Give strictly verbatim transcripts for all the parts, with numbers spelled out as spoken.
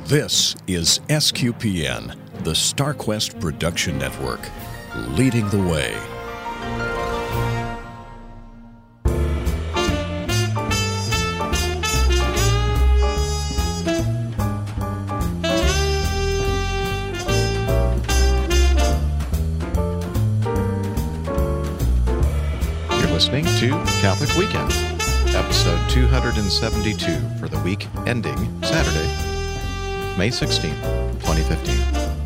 This is S Q P N, the StarQuest Production Network, leading the way. You're listening to Catholic Weekend, episode two hundred seventy-two for the week ending Saturday, May sixteenth, twenty fifteen.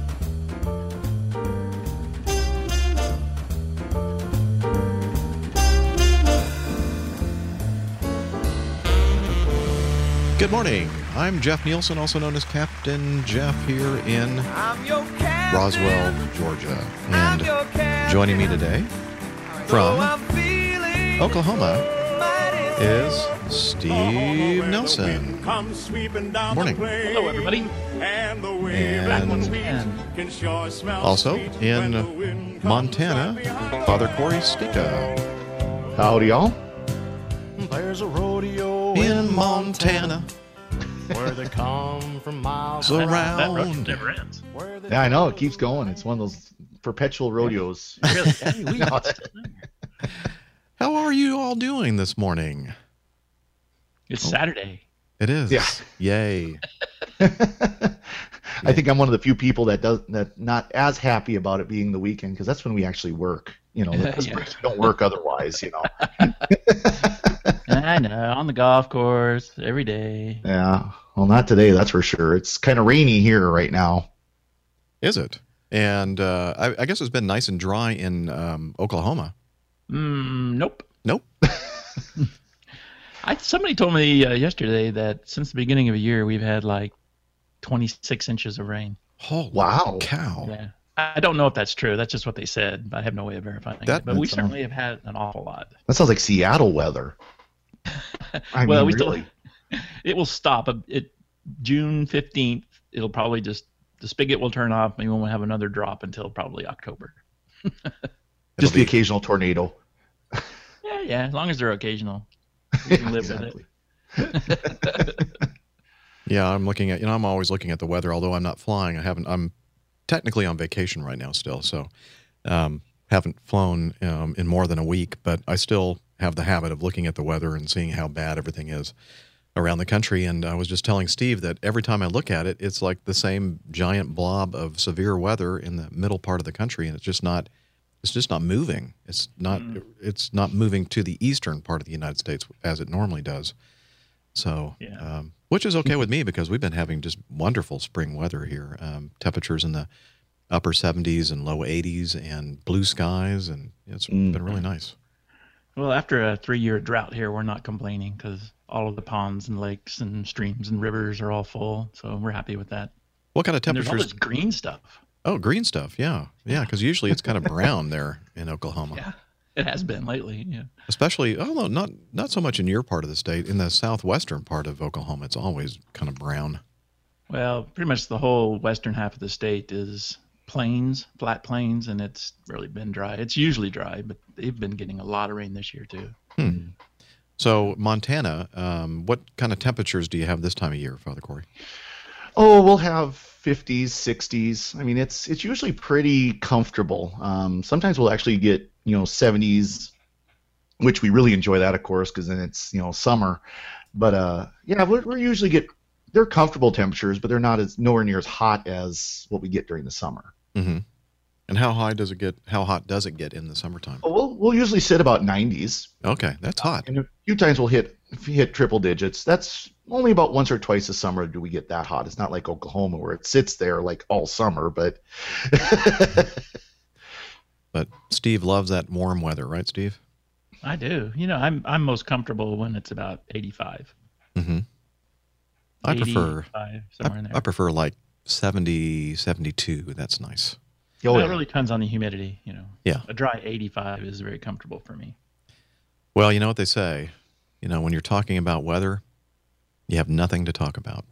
Good morning. I'm Jeff Nielsen, also known as Captain Jeff, here in Roswell, Georgia. And joining me today from Oklahoma is Steve Nelson. Morning. Hello, everybody. And And also in Montana, Father Corey Stika. Howdy, y'all. There's a rodeo In Montana, where they come from miles So that road around. never ends. where they Yeah, I know. It keeps going. It's one of those perpetual rodeos. Really? Hey, we- No, it's- How are you all doing this morning? It's Saturday. It is. Yeah. Yay. I think I'm one of the few people that does that not as happy about it being the weekend, because that's when we actually work. You know, this Yeah. we don't work otherwise. You know. I know, on the golf course every day. Yeah. Well, not today. That's for sure. It's kind of rainy here right now. Is it? And uh, I, I guess it's been nice and dry in um, Oklahoma. Mm, nope. Nope. I somebody told me uh, yesterday that since the beginning of the year we've had like twenty-six inches of rain. Holy Wow. cow. Yeah. I don't know if that's true. That's just what they said. I have no way of verifying That- it. But we that's, um, certainly have had an awful lot. That sounds like Seattle weather. I well, mean, we really. still it will stop it June fifteenth. It'll probably just the spigot will turn off and we won't have another drop until probably October. Just the be- occasional tornado. Yeah, yeah, as long as they're occasional. We can live Exactly. with it. Yeah, I'm looking at, you know, I'm always looking at the weather, although I'm not flying. I haven't, I'm technically on vacation right now still, so um, haven't flown um, in more than a week, but I still have the habit of looking at the weather and seeing how bad everything is around the country. And I was just telling Steve that every time I look at it, it's like the same giant blob of severe weather in the middle part of the country, and it's just not, it's just not moving. It's not, Mm. it's not moving to the eastern part of the United States as it normally does. So, Yeah. um, which is okay with me because we've been having just wonderful spring weather here. Um, temperatures in the upper seventies and low eighties and blue skies, and it's Mm. been really nice. Well, after a three-year drought here, we're not complaining because all of the ponds and lakes and streams and rivers are all full, so we're happy with that. What kind of And there's all temperatures? this green stuff. Oh, green stuff. Yeah. Yeah. Because usually it's kind of brown there in Oklahoma, Yeah, it has been lately. Yeah. especially, although not, not so much in your part of the state. In the southwestern part of Oklahoma, it's always kind of brown. Well, pretty much the whole western half of the state is plains, flat plains, and it's really been dry. It's usually dry, but they've been getting a lot of rain this year too. So Montana, um, what kind of temperatures do you have this time of year, Father Corey? Oh, we'll have fifties, sixties. I mean, it's it's usually pretty comfortable. Um, sometimes we'll actually get, you know, seventies, which we really enjoy that, of course, because then it's, you know, summer. But uh, yeah, we're, we're usually get they're comfortable temperatures, but they're not as nowhere near as hot as what we get during the summer. Mm-hmm. And how high does it get? How hot does it get in the summertime? Oh, we'll we'll usually sit about nineties, Okay, that's hot. and a few times we'll hit hit triple digits. That's only about once or twice a summer do we get that hot. It's not like Oklahoma where it sits there like all summer, but But Steve loves that warm weather, right, Steve? I do. You know, I'm I'm most comfortable when it's about eighty-five. Mm-hmm. I prefer eighty-five, somewhere in I, there. I prefer like seventy, seventy-two. That's nice. oh, Well, yeah. it really depends on the humidity. You know, Yeah. a dry eighty-five is very comfortable for me. Well, you know what they say. You know, when you're talking about weather, you have nothing to talk about.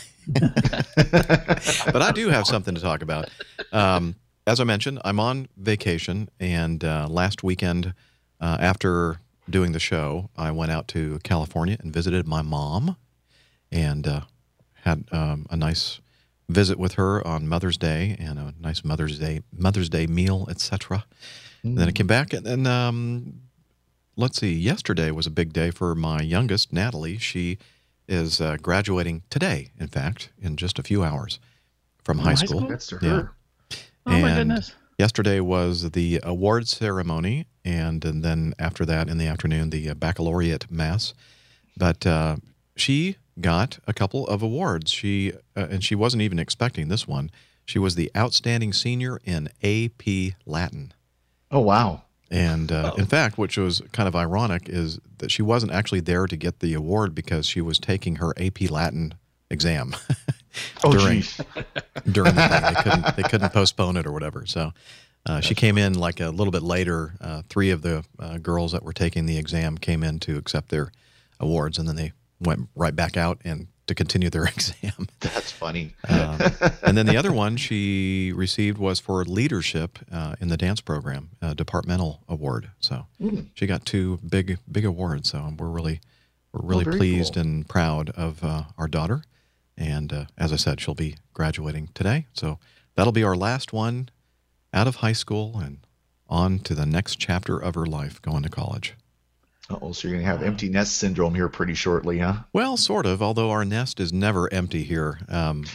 But I do have something to talk about. Um, as I mentioned, I'm on vacation, and uh, last weekend, uh, after doing the show, I went out to California and visited my mom, and uh, had um, a nice visit with her on Mother's Day and a nice Mother's Day Mother's Day meal, et cetera. Mm. Then I came back, and then um, let's see. Yesterday was a big day for my youngest, Natalie. She is uh, graduating today, in fact, in just a few hours from high, high school. school. That's to yeah. her. Oh and my goodness! Yesterday was the award ceremony, and, and then after that, in the afternoon, the uh, baccalaureate mass. But uh, she got a couple of awards. She uh, and she wasn't even expecting this one. She was the outstanding senior in A P Latin. Oh, wow. And uh, oh. in fact, which was kind of ironic, is that she wasn't actually there to get the award because she was taking her A P Latin exam oh, during geez. during the thing. They couldn't they couldn't postpone it or whatever. So uh, she came in like a little bit later. Uh, three of the uh, girls that were taking the exam came in to accept their awards, and then they went right back out and to continue their exam. That's funny. um, and then the other one she received was for leadership uh, in the dance program, a departmental award. So mm. she got two big, big awards. So we're really, we're really oh, pleased cool. and proud of uh, our daughter. And uh, as I said, she'll be graduating today. So that'll be our last one out of high school and on to the next chapter of her life, going to college. Oh, so you're going to have empty nest syndrome here pretty shortly, huh? Well, sort of, although our nest is never empty here. Um,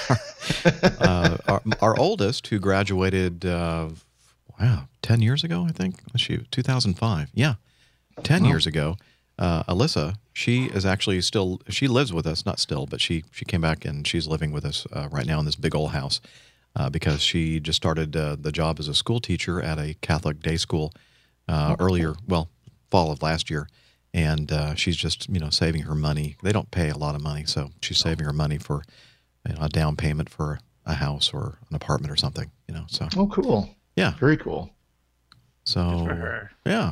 uh, our, our oldest, who graduated, uh, wow, ten years ago, I think. She two thousand five. Yeah, ten oh. years ago. Uh, Alyssa, she is actually still, she lives with us, not still, but she, she came back and she's living with us uh, right now in this big old house uh, because she just started uh, the job as a school teacher at a Catholic day school uh, oh. earlier, well, fall of last year, and uh, she's just, you know, saving her money. They don't pay a lot of money, so she's saving her money for, you know, a down payment for a house or an apartment or something, you know. So oh, cool. Yeah, very cool. So good for her. Yeah,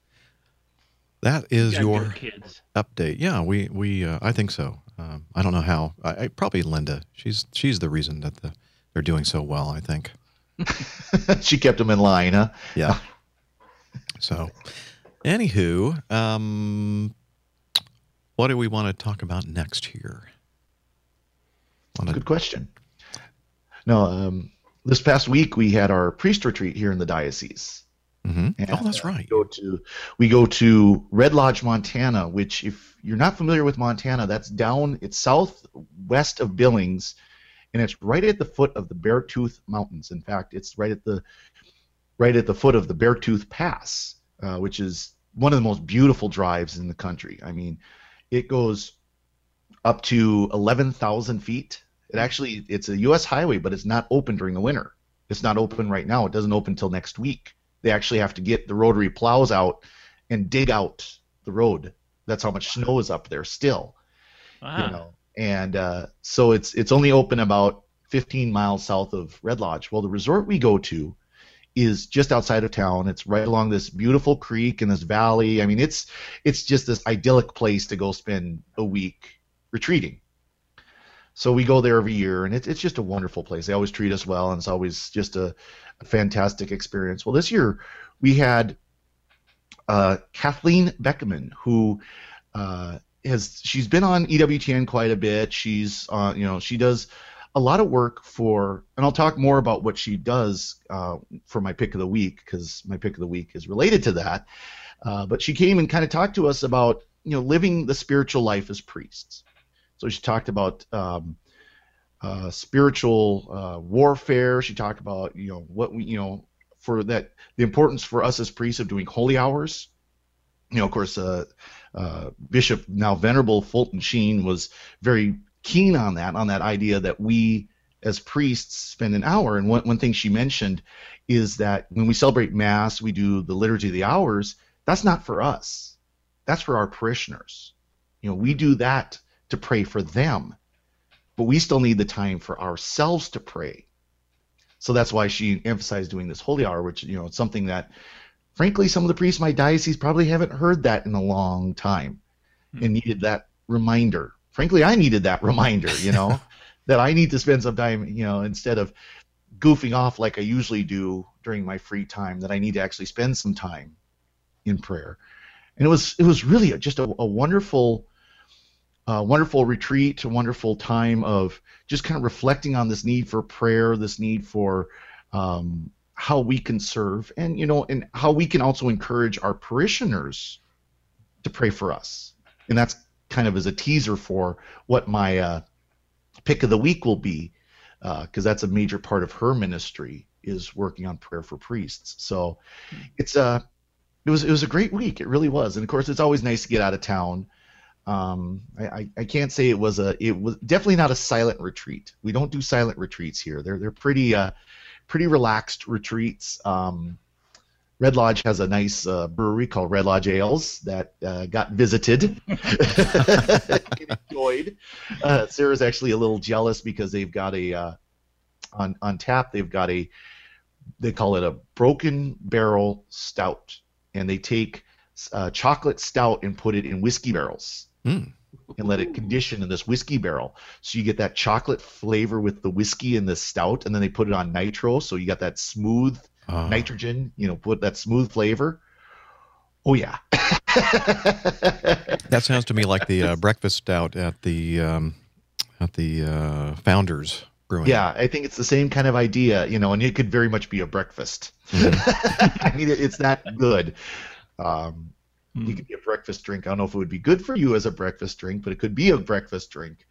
that is you your kids. update. Yeah, we we uh, I think so. Um, I don't know how. I, I probably Linda. She's she's the reason that the they're doing so well, I think. She kept them in line, huh? Yeah. So. Anywho, um, what do we want to talk about next here? Wanna... Good question. No, um, this past week we had our priest retreat here in the diocese. Mm-hmm. And, oh, that's uh, right. We go to we go to Red Lodge, Montana, which, if you're not familiar with Montana, that's down. It's southwest of Billings, and it's right at the foot of the Beartooth Mountains. In fact, it's right at the right at the foot of the Beartooth Pass. Uh, which is one of the most beautiful drives in the country. I mean, it goes up to eleven thousand feet. It actually, it's a U S highway, but it's not open during the winter. It's not open right now. It doesn't open until next week. They actually have to get the rotary plows out and dig out the road. That's how much snow is up there still. Wow. You know, and uh, so it's it's only open about fifteen miles south of Red Lodge. Well, the resort we go to is just outside of town. It's right along this beautiful creek in this valley. I mean, it's it's just this idyllic place to go spend a week retreating. So we go there every year, and it, it's just a wonderful place. They always treat us well, and it's always just a, a fantastic experience. Well, this year we had uh, Kathleen Beckerman, who uh, has she's been on E W T N quite a bit. She's uh, you know she does a lot of work for, and I'll talk more about what she does uh, for my pick of the week, because my pick of the week is related to that. Uh, but she came and kind of talked to us about, you know, living the spiritual life as priests. So she talked about um, uh, spiritual uh, warfare. She talked about, you know, what we, you know, for that, the importance for us as priests of doing holy hours. You know, of course, uh, uh, Bishop, now Venerable Fulton Sheen, was very keen on that, on that idea that we as priests spend an hour. And one, one thing she mentioned is that when we celebrate Mass, we do the Liturgy of the Hours. That's not for us. That's for our parishioners. You know, we do that to pray for them, but we still need the time for ourselves to pray. So that's why she emphasized doing this holy hour, which, you know, it's something that, frankly, some of the priests in my diocese probably haven't heard that in a long time mm-hmm. and needed that reminder. Frankly, I needed that reminder, you know, that I need to spend some time, you know, instead of goofing off like I usually do during my free time, that I need to actually spend some time in prayer. And it was it was really just a, a wonderful uh, wonderful retreat, a wonderful time of just kind of reflecting on this need for prayer, this need for um, how we can serve, and you know, and how we can also encourage our parishioners to pray for us. And that's kind of as a teaser for what my uh, pick of the week will be, because uh, that's a major part of her ministry, is working on prayer for priests. So it's a it was it was a great week. It really was. And of course, it's always nice to get out of town. Um, I, I, I can't say it was a it was definitely not a silent retreat. We don't do silent retreats here. They're they're pretty uh, pretty relaxed retreats. Um, Red Lodge has a nice uh, brewery called Red Lodge Ales that uh, got visited and enjoyed. Uh, Sarah's actually a little jealous because they've got a uh, on on tap. They've got a they call it a broken barrel stout, and they take uh, chocolate stout and put it in whiskey barrels Mm. and let it condition in this whiskey barrel. So you get that chocolate flavor with the whiskey and the stout, and then they put it on nitro, so you got that smooth Oh. nitrogen, you know, put that smooth flavor. Oh yeah. That sounds to me like the uh, breakfast stout at the um, at the uh, Founders Brewing. Yeah, I think it's the same kind of idea, you know, and it could very much be a breakfast. Mm-hmm. I mean, it, it's that good. Um, Hmm. It could be a breakfast drink. I don't know if it would be good for you as a breakfast drink, but it could be a breakfast drink.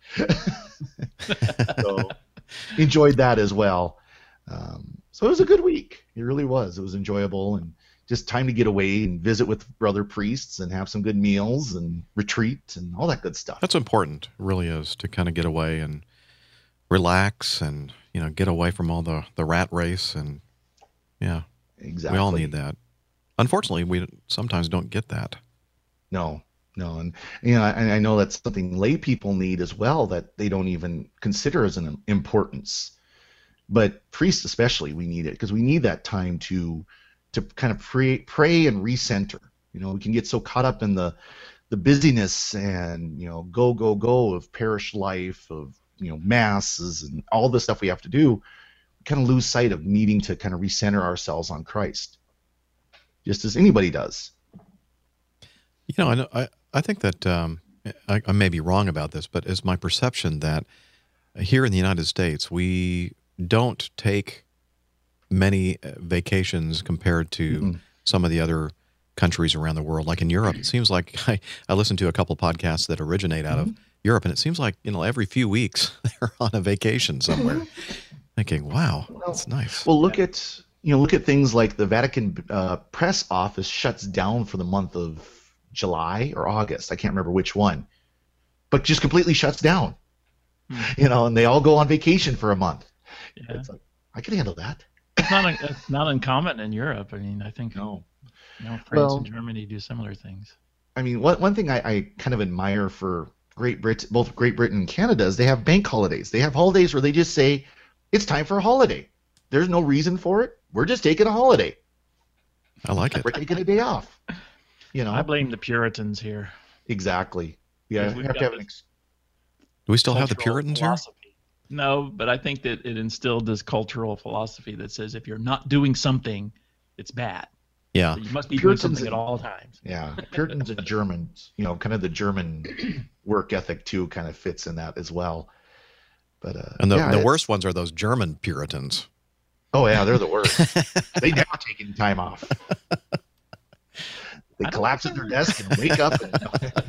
So enjoyed that as well. Um, so it was a good week. It really was. It was enjoyable, and just time to get away and visit with brother priests and have some good meals and retreat and all that good stuff. That's important. It really is, to kind of get away and relax and, you know, get away from all the, the rat race. And yeah, Exactly. we all need that. Unfortunately, we sometimes don't get that. No, no, and you know, I, I know that's something lay people need as well, that they don't even consider as an importance. But priests especially, we need it, because we need that time to to kind of pray, pray and recenter. You know, we can get so caught up in the the busyness and, you know, go go go of parish life, of, you know, masses and all the stuff we have to do. We kind of lose sight of needing to kind of recenter ourselves on Christ, just as anybody does. You know, I know- I, I think that um, I, I may be wrong about this, but it's my perception that here in the United States, we don't take many uh, vacations compared to Mm-mm. some of the other countries around the world. Like in Europe, it seems like I, I listened to a couple podcasts that originate out of Europe, and it seems like, you know, every few weeks they're on a vacation somewhere. Thinking, wow, that's nice. Well, look at you know look at things like the Vatican uh, press office shuts down for the month of July or August. I can't remember which one, but just completely shuts down. You know, and they all go on vacation for a month. Yeah. It's like, I can handle that. It's not, un- it's not uncommon in Europe. I mean, I think No. you know, France Well- and Germany do similar things. I mean, one one thing I, I kind of admire for Great Britain, both Great Britain and Canada, is they have bank holidays. They have holidays where they just say it's time for a holiday. There's no reason for it. We're just taking a holiday. I like it. We're taking a day off. You know, I blame the Puritans here. exactly. Yeah, Because we we've have to got have an this- ex- Do we still have the cultural Puritans here? philosophy. No, but I think that it instilled this cultural philosophy that says if you're not doing something, it's bad. Yeah. So you must be Puritans doing something and- at all times. Yeah, Puritans and Germans, you know, kind of the German work ethic too, kind of fits in that as well. But uh, And the, yeah, the it's- worst ones are those German Puritans. Oh yeah, they're the worst. They never take any time off. They collapse at their desk and wake up. And,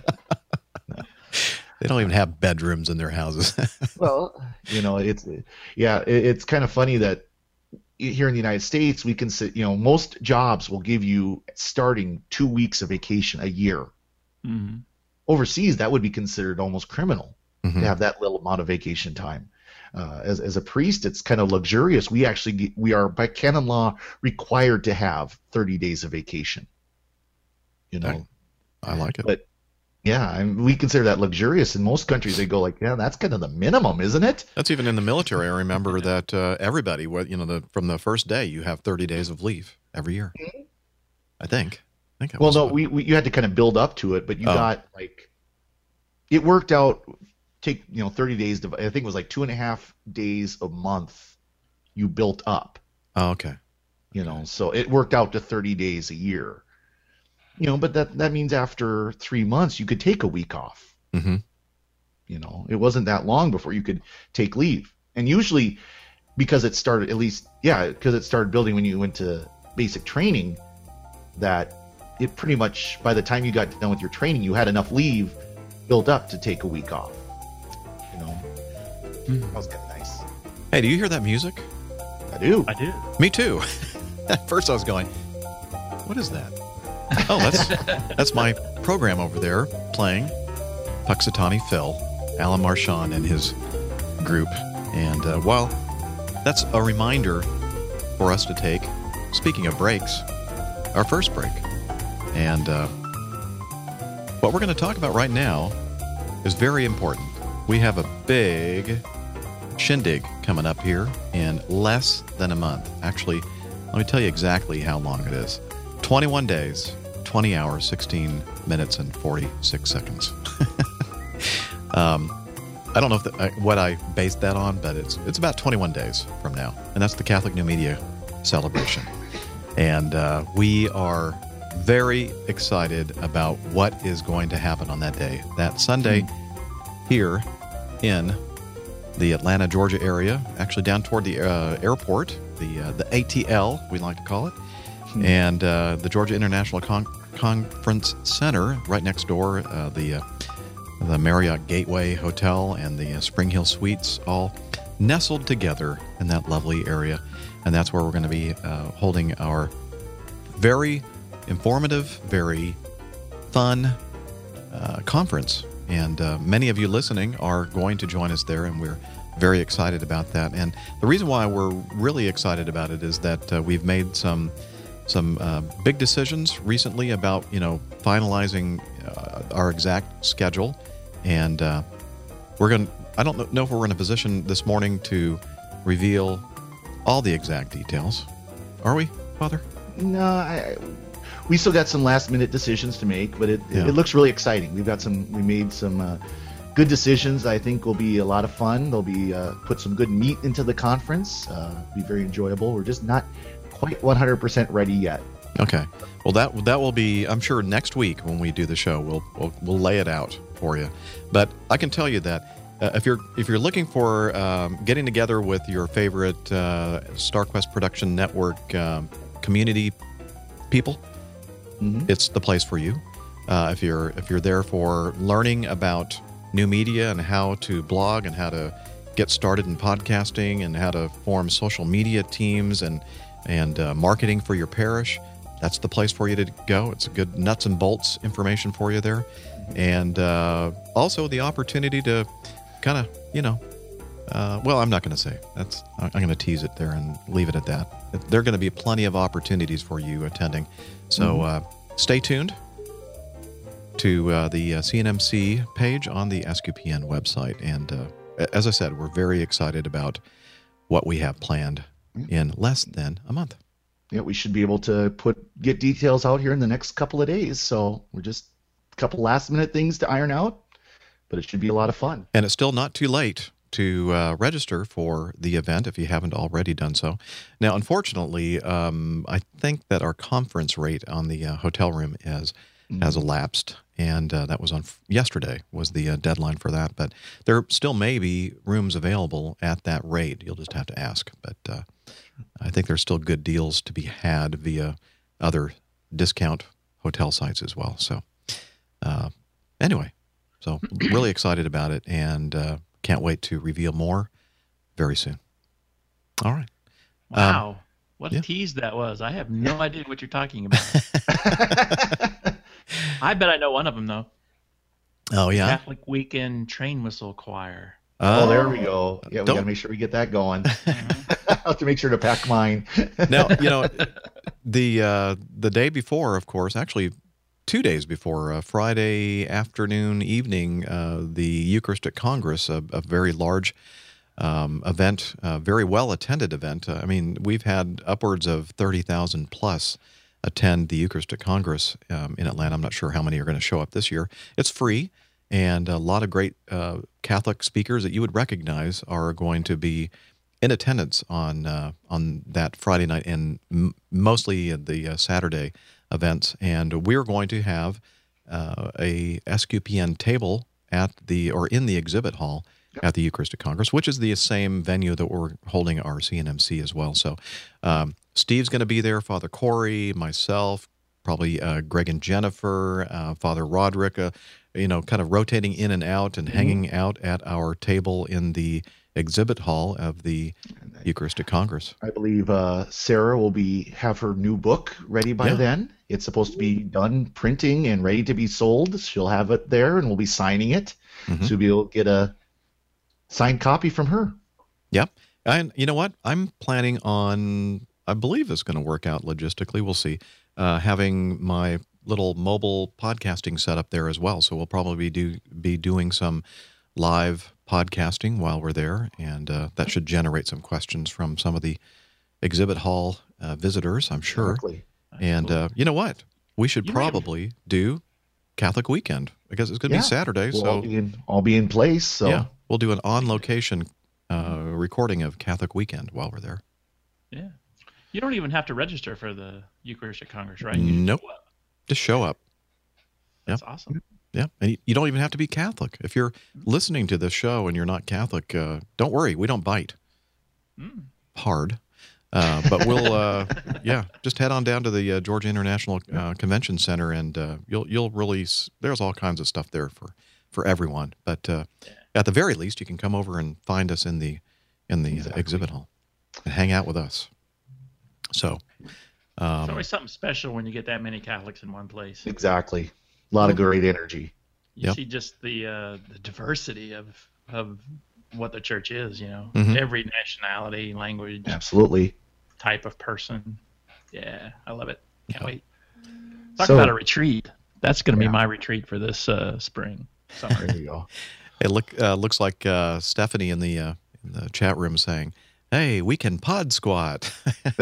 They don't even have bedrooms in their houses. well, you know, it's yeah, it, it's kind of funny that here in the United States we can sit. You know, most jobs will give you starting two weeks of vacation a year. hmm Overseas, that would be considered almost criminal Mhm. to have that little amount of vacation time. Uh, as as a priest, it's kind of luxurious. We actually get, we are by canon law required to have thirty days of vacation. You know, I like it. but yeah, I mean, we consider that luxurious. In most countries, they go like, yeah, that's kind of the minimum, isn't it? That's even in the military. I remember that uh, everybody, what you know, the, from the first day, you have thirty days of leave every year. I think. I think. It Well, was, no, uh, we, we you had to kind of build up to it, but you Oh. got like it worked out. Take you know thirty days. To, I think it was like two and a half days a month. You built up. Oh, okay. You know, so it worked out to thirty days a year. You know, but that that means after three months you could take a week off. hmm You know, it wasn't that long before you could take leave. And usually, because it started, at least, yeah, because it started building when you went to basic training, that it pretty much, by the time you got done with your training, you had enough leave built up to take a week off. You know, mm. that was kind of nice. Hey, do you hear that music? I do. I do. Me too. At first I was going, what is that? Oh, that's that's my program over there playing Puxatawny Phil, Alan Marchand and his group. And uh, while that's a reminder for us to take, speaking of breaks, our first break. And uh, what we're going to talk about right now is very important. We have a big shindig coming up here in less than a month. Actually, let me tell you exactly how long it is. twenty-one days, twenty hours, sixteen minutes, and forty-six seconds. um, I don't know if the, uh, what I based that on, but it's it's about twenty-one days from now. And that's the Catholic New Media celebration. And uh, we are very excited about what is going to happen on that day. That Sunday here in the Atlanta, Georgia area, actually down toward the uh, airport, the uh, the A T L, we like to call it, hmm. and uh, the Georgia International Con- Conference Center right next door, uh, the uh, the Marriott Gateway Hotel and the uh, Spring Hill Suites, all nestled together in that lovely area. And that's where we're going to be uh, holding our very informative, very fun uh, conference. And uh, many of you listening are going to join us there, and we're very excited about that. And the reason why we're really excited about it is that uh, we've made some some uh, big decisions recently about, you know, finalizing uh, our exact schedule. And uh, we're going to, I don't know if we're in a position this morning to reveal all the exact details. Are we, Father? No, I, we still got some last minute decisions to make, but it, Yeah. it, it looks really exciting. We've got some, we made some uh, good decisions. I think will be a lot of fun. They'll be uh, put some good meat into the conference. Uh, be very enjoyable. We're just not quite one hundred percent ready yet. Okay. Well, that that will be, I'm sure, next week when we do the show. We'll we'll, we'll lay it out for you. But I can tell you that uh, if you're if you're looking for um, getting together with your favorite uh, StarQuest Production Network um, community people, mm-hmm. it's the place for you. Uh, if you're if you're there for learning about new media and how to blog and how to get started in podcasting and how to form social media teams and and uh, marketing for your parish, that's the place for you to go. It's a good nuts and bolts information for you there. And uh, also the opportunity to kind of, you know, uh, well, I'm not going to say. That's I'm going to tease it there and leave it at that. There are going to be plenty of opportunities for you attending. So mm-hmm. uh, stay tuned to uh, the uh, C N M C page on the S Q P N website. And uh, as I said, we're very excited about what we have planned in less than a month. Yeah, we should be able to put get details out here in the next couple of days. So we're just a couple last minute things to iron out, but it should be a lot of fun. And it's still not too late to uh, register for the event if you haven't already done so. Now, unfortunately, um, I think that our conference rate on the uh, hotel room is mm-hmm. has elapsed, and uh, that was on yesterday was the uh, deadline for that. But there still may be rooms available at that rate. You'll just have to ask. But uh, I think there's still good deals to be had via other discount hotel sites as well. So uh, anyway, so really excited about it, and uh, can't wait to reveal more very soon. All right. Wow. Um, what a yeah. tease that was. I have no idea what you're talking about. I bet I know one of them, though. Oh, yeah? Catholic Weekend Train Whistle Choir. Oh, there we go. Yeah, we got to make sure we get that going. I'll have to make sure to pack mine. Now, you know, the uh, the day before, of course, actually two days before, uh, Friday afternoon, evening, uh, the Eucharistic Congress, a, a very large um, event, a very well-attended event. Uh, I mean, we've had upwards of thirty thousand plus attend the Eucharistic Congress um, in Atlanta. I'm not sure how many are going to show up this year. It's free. And a lot of great uh, Catholic speakers that you would recognize are going to be in attendance on uh, on that Friday night and m- mostly the uh, Saturday events. And we're going to have uh, a S Q P N table at the or in the exhibit hall yep. at the Eucharistic Congress, which is the same venue that we're holding our C N M C as well. So um, Steve's going to be there, Father Corey, myself, probably uh, Greg and Jennifer, uh, Father Roderick, uh, you know, kind of rotating in and out and mm-hmm. hanging out at our table in the exhibit hall of the I, Eucharistic Congress. I believe uh, Sarah will be have her new book ready by yeah. then. It's supposed to be done printing and ready to be sold. She'll have it there, and we'll be signing it. Mm-hmm. So you'll be able to get a signed copy from her. Yep. And you know what? I'm planning on, I believe it's going to work out logistically. We'll see. Uh, having my little mobile podcasting set up there as well. So we'll probably do, be doing some live podcasting while we're there, and uh, that should generate some questions from some of the exhibit hall uh, visitors, I'm sure. Exactly. And uh, you know what? We should you probably have... do Catholic Weekend because it's going to yeah. be Saturday. We'll so all be, in, all be in place. So yeah, we'll do an on-location uh, recording of Catholic Weekend while we're there. Yeah. You don't even have to register for the Eucharistic Congress, right? You Nope. Just show up. Just show up. That's yep. awesome. Yeah, and you don't even have to be Catholic. If you're listening to this show and you're not Catholic, uh, don't worry. We don't bite mm. hard. Uh, but we'll, uh, yeah, just head on down to the uh, Georgia International uh, Convention Center, and uh, you'll you'll really there's all kinds of stuff there for, for everyone. But uh, at the very least, you can come over and find us in the in the exactly. exhibit hall and hang out with us. So um, it's always something special when you get that many Catholics in one place. Exactly, a lot of great energy. You yep. see just the uh, the diversity of of what the church is. You know, mm-hmm. every nationality, language, absolutely. type of person. Yeah, I love it. Can't wait. Talk so, about a retreat. That's going to yeah. be my retreat for this uh, spring. Summer. There you go. It look uh, looks like uh, Stephanie in the uh, in the chat room saying, "Hey, we can pod squat."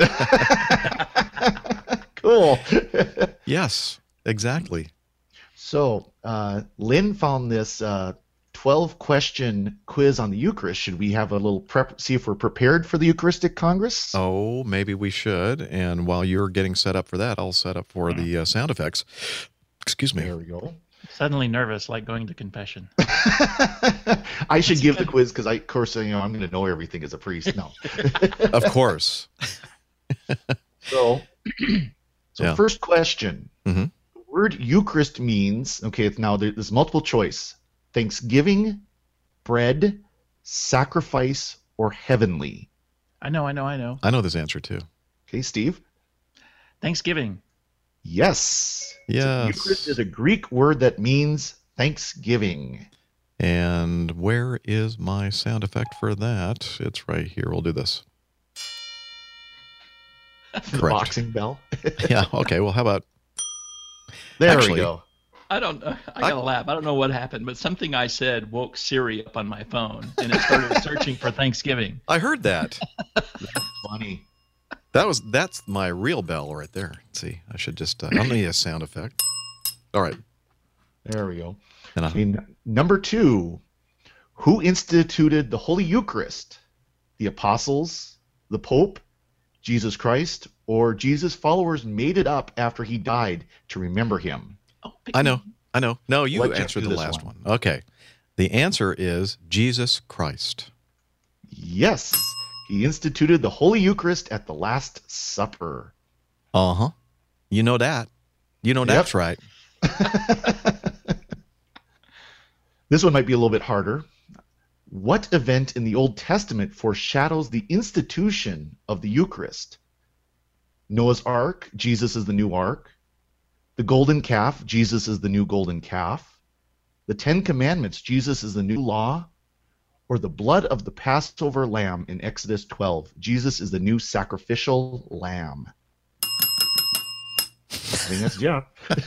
Cool. Yes, exactly. So uh, Lynn found this uh, twelve question quiz on the Eucharist. Should we have a little prep, see if we're prepared for the Eucharistic Congress? Oh, maybe we should. And while you're getting set up for that, I'll set up for the uh, sound effects. Excuse me. There we go. Suddenly nervous, like going to confession. I should That's give good. the quiz because, I, of course, you know I'm going to know everything as a priest. No. Of course. So, so yeah. first question. Mm-hmm. The word Eucharist means, okay, it's now there's multiple choice. Thanksgiving, bread, sacrifice, or heavenly? I know, I know, I know. I know this answer too. Okay, Steve? Thanksgiving. Yes. Yes. So Eucharist is a Greek word that means thanksgiving. And where is my sound effect for that? It's right here. We'll do this. The boxing bell? Yeah, okay. Well, how about... There Actually, we go. I don't know. I gotta I, laugh. I don't know what happened, but something I said woke Siri up on my phone, and it started searching for Thanksgiving. I heard that. That's funny. That was that's my real bell right there. Let's see, I should just uh, I'll need a sound effect. All right. There we go. And I mean, number two, who instituted the Holy Eucharist? The apostles, the Pope, Jesus Christ, or Jesus' followers made it up after he died to remember him? Oh, I know. I know. No, you Let's answered do the this last one. one. Okay. The answer is Jesus Christ. Yes. He instituted the Holy Eucharist at the Last Supper. Uh-huh. You know that. You know that's Yep. right. This one might be a little bit harder. What event in the Old Testament foreshadows the institution of the Eucharist? Noah's Ark, Jesus is the new ark. The golden calf, Jesus is the new golden calf. The Ten Commandments, Jesus is the new law. Or the blood of the Passover lamb in Exodus twelve, Jesus is the new sacrificial lamb. I think that's yeah.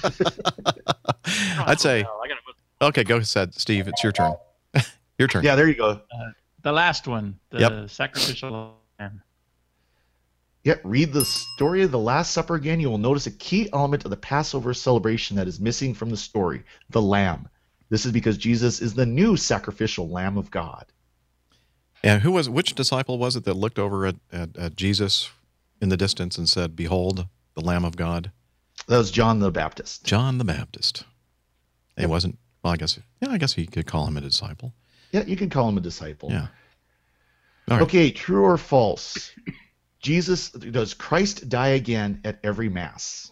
I'd say. Oh, I gotta put- Okay, go ahead, Steve. It's your turn. Your turn. Yeah, there you go. Uh, the last one, the Yep. sacrificial lamb. Yeah, read the story of the Last Supper again. You will notice a key element of the Passover celebration that is missing from the story, the lamb. This is because Jesus is the new sacrificial lamb of God. And who was which disciple was it that looked over at, at, at Jesus in the distance and said, "Behold, the Lamb of God"? That was John the Baptist. John the Baptist. It wasn't Well, I guess, yeah, I guess he could call him a disciple. Yeah, you can call him a disciple. Yeah. All right. Okay, true or false? Jesus, does Christ die again at every Mass?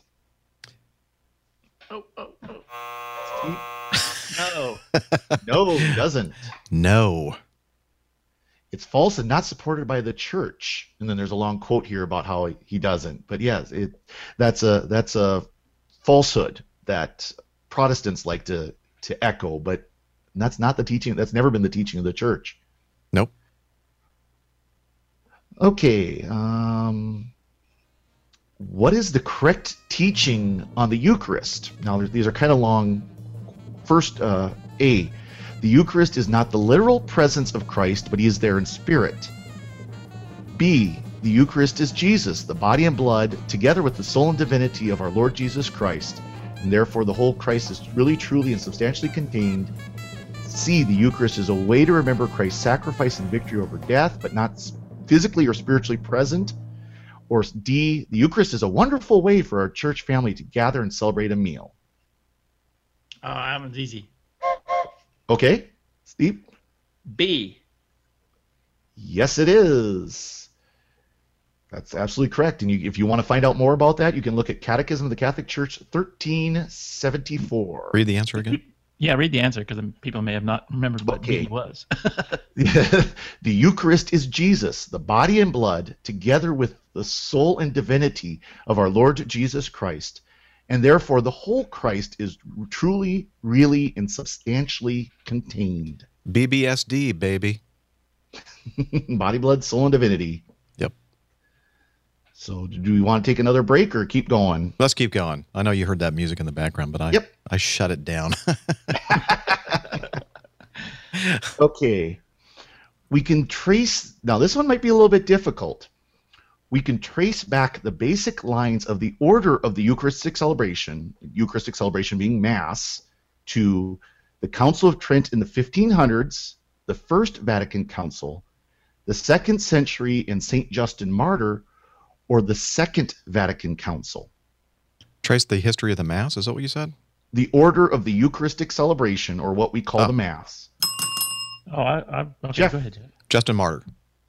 Oh, oh, oh. No. No, he doesn't. No. It's false and not supported by the church. And then there's a long quote here about how he doesn't. But yes, it that's a that's a falsehood that Protestants like to to echo, but that's not the teaching. That's never been the teaching of the church. Nope. Okay. Um, what is the correct teaching on the Eucharist? Now, these are kind of long. First, uh, A. The Eucharist is not the literal presence of Christ, but he is there in spirit. B. The Eucharist is Jesus, the body and blood, together with the soul and divinity of our Lord Jesus Christ, and therefore the whole Christ is really, truly, and substantially contained. C. The Eucharist is a way to remember Christ's sacrifice and victory over death, but not physically or spiritually present. Or D. The Eucharist is a wonderful way for our church family to gather and celebrate a meal. Oh, that one's easy. Okay, Steve? B. Yes, it is. That's absolutely correct. And you, if you want to find out more about that, you can look at Catechism of the Catholic Church thirteen seventy-four. Read the answer again. Yeah, read the answer because people may have not remembered what Okay. B was. The Eucharist is Jesus, the body and blood, together with the soul and divinity of our Lord Jesus Christ. And therefore, the whole Christ is truly, really, and substantially contained. B B S D, baby. Body, blood, soul, and divinity. Yep. So do we want to take another break or keep going? Let's keep going. I know you heard that music in the background, but I Yep. I shut it down. Okay. We can trace, now this one might be a little bit difficult. We can trace back the basic lines of the order of the Eucharistic celebration, Eucharistic celebration being Mass, to the Council of Trent in the fifteen hundreds, the First Vatican Council, the second century in Saint Justin Martyr, or the Second Vatican Council. Trace the history of the Mass, is that what you said? The order of the Eucharistic celebration, or what we call Oh. the Mass. Oh, I, I okay, Jeff. go ahead, Jeff. Justin Martyr.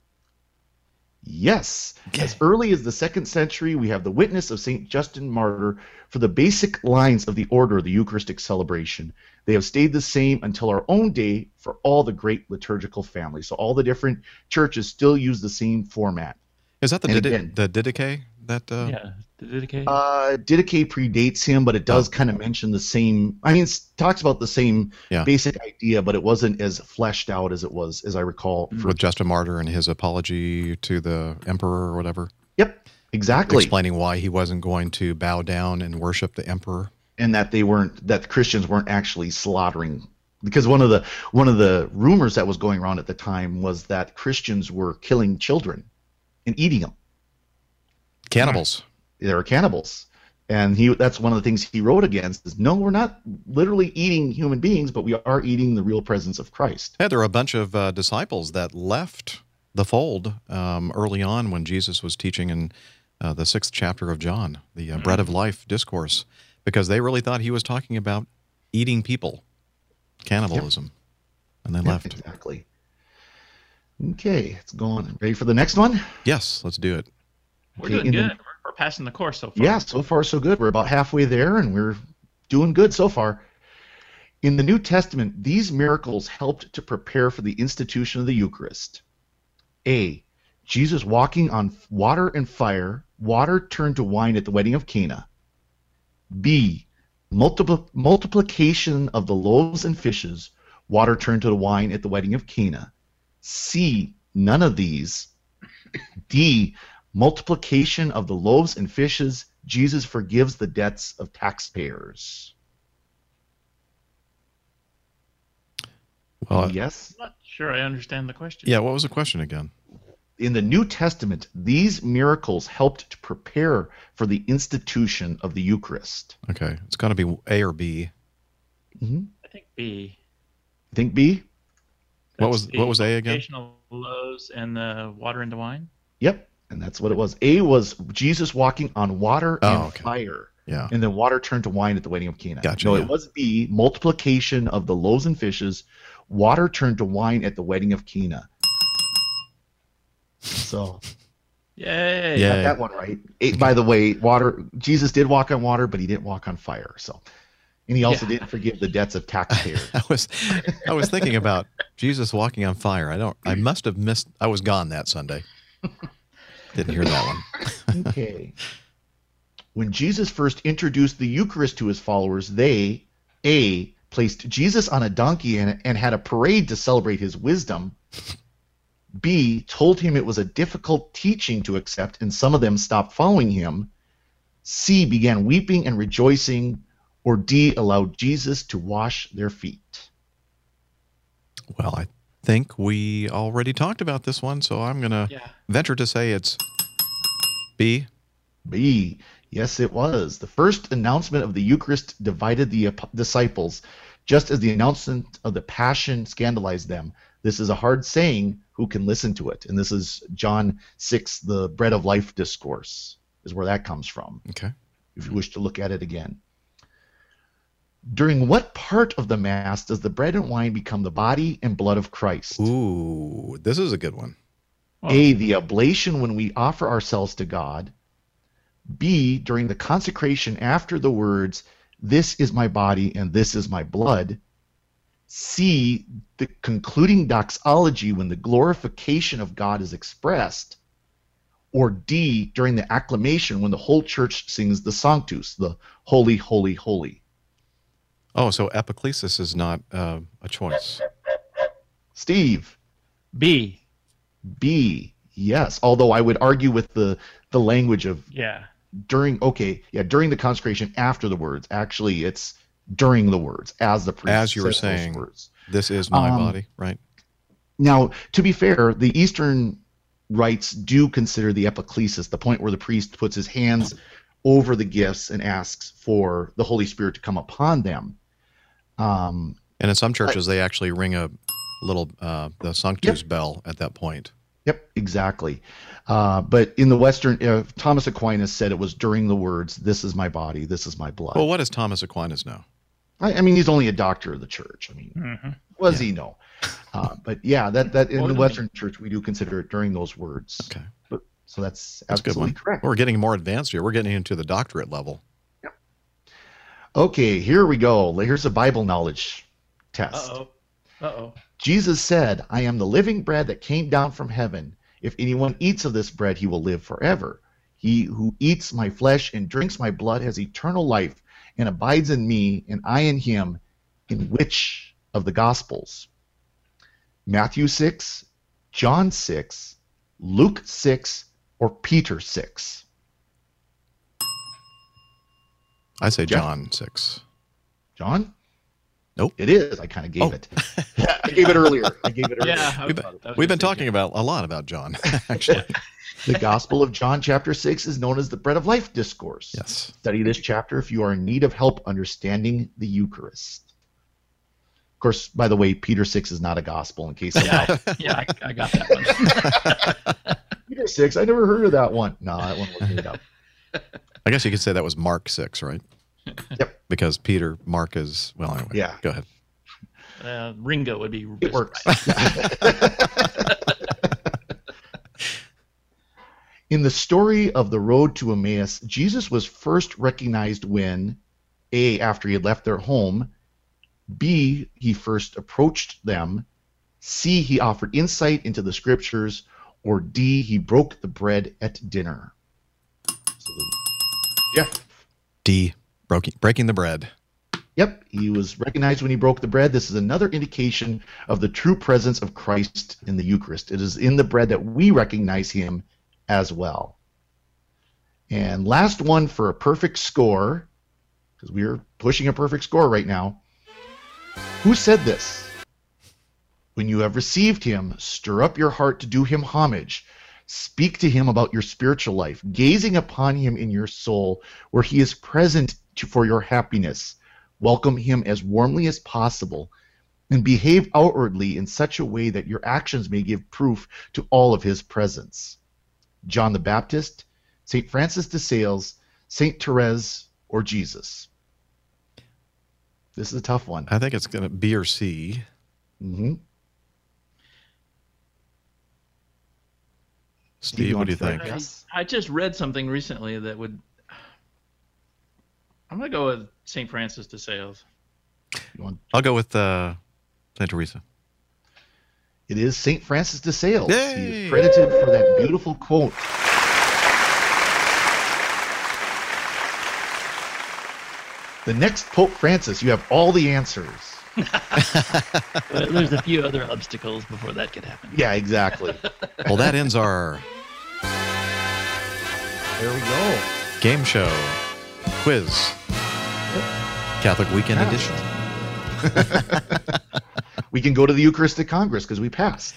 Yes. As early as the second century, we have the witness of Saint Justin Martyr for the basic lines of the order of the Eucharistic celebration. They have stayed the same until our own day for all the great liturgical families. So all the different churches still use the same format. Is that the And Did- again- the Didache? That uh, Yeah, did it okay? Uh, Didache predates him, but it does kind of mention the same. I mean, it talks about the same Yeah. basic idea, but it wasn't as fleshed out as it was, as I recall. For, with Justin Martyr and his apology to the emperor or whatever, Yep, exactly. explaining why he wasn't going to bow down and worship the emperor. And that they weren't, that Christians weren't actually slaughtering, because one of the one of the rumors that was going around at the time was that Christians were killing children and eating them. Cannibals. They were cannibals, and he that's one of the things he wrote against is no, we're not literally eating human beings, but we are eating the real presence of Christ. Yeah, there were a bunch of uh, disciples that left the fold um, early on when Jesus was teaching in uh, the sixth chapter of John, the uh, Bread of Life discourse, because they really thought he was talking about eating people, cannibalism, and they Yep, left. exactly. Okay, it's going. Ready for the next one? Yes, let's do it. We're okay, doing in the- good. We're, we're passing the course so far. Yeah, so far so good. We're about halfway there, and we're doing good so far. In the New Testament, these miracles helped to prepare for the institution of the Eucharist. A. Jesus walking on water and fire, water turned to wine at the wedding of Cana. B. Multipl- multiplication of the loaves and fishes, water turned to wine at the wedding of Cana. C. None of these. D. Multiplication of the loaves and fishes, Jesus forgives the debts of taxpayers. Well, Yes. I'm not sure I understand the question. yeah, what was the question again? In the New Testament, these miracles helped to prepare for the institution of the Eucharist. Okay, it's going to be A or B. Mm-hmm. I think B. Think B? What That's was- what was A again? multiplication of loaves and the water into wine. Yep. And that's what it was. A was Jesus walking on water Oh, and okay. fire. Yeah. And then water turned to wine at the wedding of Cana. Gotcha, No, yeah. it was B, multiplication of the loaves and fishes. Water turned to wine at the wedding of Cana. So Yay. Yeah. got that one right. Eight, by the way, water. Jesus did walk on water, but he didn't walk on fire. So, and he also Yeah. didn't forgive the debts of taxpayers. I was I was thinking about Jesus walking on fire. I don't I must have missed I was gone that Sunday. Didn't hear that one. Okay. When Jesus first introduced the Eucharist to his followers, they A, placed Jesus on a donkey and, and had a parade to celebrate his wisdom. B, told him it was a difficult teaching to accept, and some of them stopped following him. C, began weeping and rejoicing. Or D, allowed Jesus to wash their feet. Well, I think we already talked about this one, so I'm going to Yeah. venture to say it's B. B, yes, it was. The first announcement of the Eucharist divided the ap- disciples, just as the announcement of the Passion scandalized them. This is a hard saying. Who can listen to it? And this is John six, the bread of life discourse, is where that comes from, Okay. if you wish to look at it again. During what part of the Mass does the bread and wine become the body and blood of Christ? Ooh, this is a good one. A, the oblation when we offer ourselves to God. B, during the consecration after the words, "This is my body and this is my blood." C, the concluding doxology when the glorification of God is expressed. Or D, during the acclamation when the whole church sings the Sanctus, the Holy, Holy, Holy. Oh, so epiclesis is not uh, a choice. Steve. B. B, yes. Although I would argue with the, the language of Yeah. during, okay, yeah, during the consecration after the words. Actually, it's during the words, as the priest As you were says those saying. words. This is my Um, body, right? Now, to be fair, the Eastern rites do consider the epiclesis, the point where the priest puts his hands over the gifts and asks for the Holy Spirit to come upon them. Um, And in some churches, they actually ring a little uh, the Sanctus Yep. bell at that point. Yep, exactly. Uh, but in the Western, uh, Thomas Aquinas said it was during the words, "This is my body, this is my blood." Well, what does Thomas Aquinas know? I, I mean, he's only a doctor of the church. I mean, Mm-hmm. was he? No. Uh, but yeah, that, that in Well, the I Western church, we do consider it during those words. Okay. But, so that's That's a good absolutely one. correct. We're getting more advanced here. We're getting into the doctorate level. Okay, here we go. Here's a Bible knowledge test. Uh-oh. Uh-oh. Jesus said, "I am the living bread that came down from heaven. If anyone eats of this bread, he will live forever. He who eats my flesh and drinks my blood has eternal life and abides in me, and I in him." In which of the Gospels? Matthew six, John six, Luke six, or Peter six? I say Jeff? John six. John? Nope. It is. I kind of gave Oh. it. I gave it earlier. I gave it earlier. Yeah. I We've, was- I was we've been gonna say talking about a lot about John, actually. The Gospel of John chapter six is known as the Bread of Life Discourse. Yes. Study this chapter if you are in need of help understanding the Eucharist. Of course, by the way, Peter six is not a gospel in case somehow. Yeah, I, I got that one. Peter six, I never heard of that one. No, that one was made up. I guess you could say that was Mark six, right? Yep. Because Peter, Mark is, well, anyway. Yeah. Go ahead. Uh, Ringo would be. It works. In the story of the road to Emmaus, Jesus was first recognized when A, after he had left their home, B, he first approached them, C, he offered insight into the scriptures, or D, he broke the bread at dinner. So the, Jeff. D, breaking, breaking the bread. Yep, he was recognized when he broke the bread. This is another indication of the true presence of Christ in the Eucharist. It is in the bread that we recognize him as well. And last one for a perfect score, because we are pushing a perfect score right now. Who said this? When you have received him, stir up your heart to do him homage. Speak to him about your spiritual life, gazing upon him in your soul, where he is present to, for your happiness. Welcome him as warmly as possible, and behave outwardly in such a way that your actions may give proof to all of his presence. John the Baptist, Saint Francis de Sales, Saint Therese, or Jesus? This is a tough one. I think it's going to B or C. Mm-hmm. Steve, you what want do you to start? think? I, Yes. I just read something recently that would. I'm gonna go with Saint Francis de Sales. You want- I'll go with uh, Saint Teresa. It is Saint Francis de Sales. He Yay! is credited for that beautiful quote. The next Pope Francis, you have all the answers. But there's a few other obstacles before that could happen. Yeah, exactly. Well, that ends our There we go. game show quiz. Catholic Weekend Yeah. Edition. We can go to the Eucharistic Congress because we passed.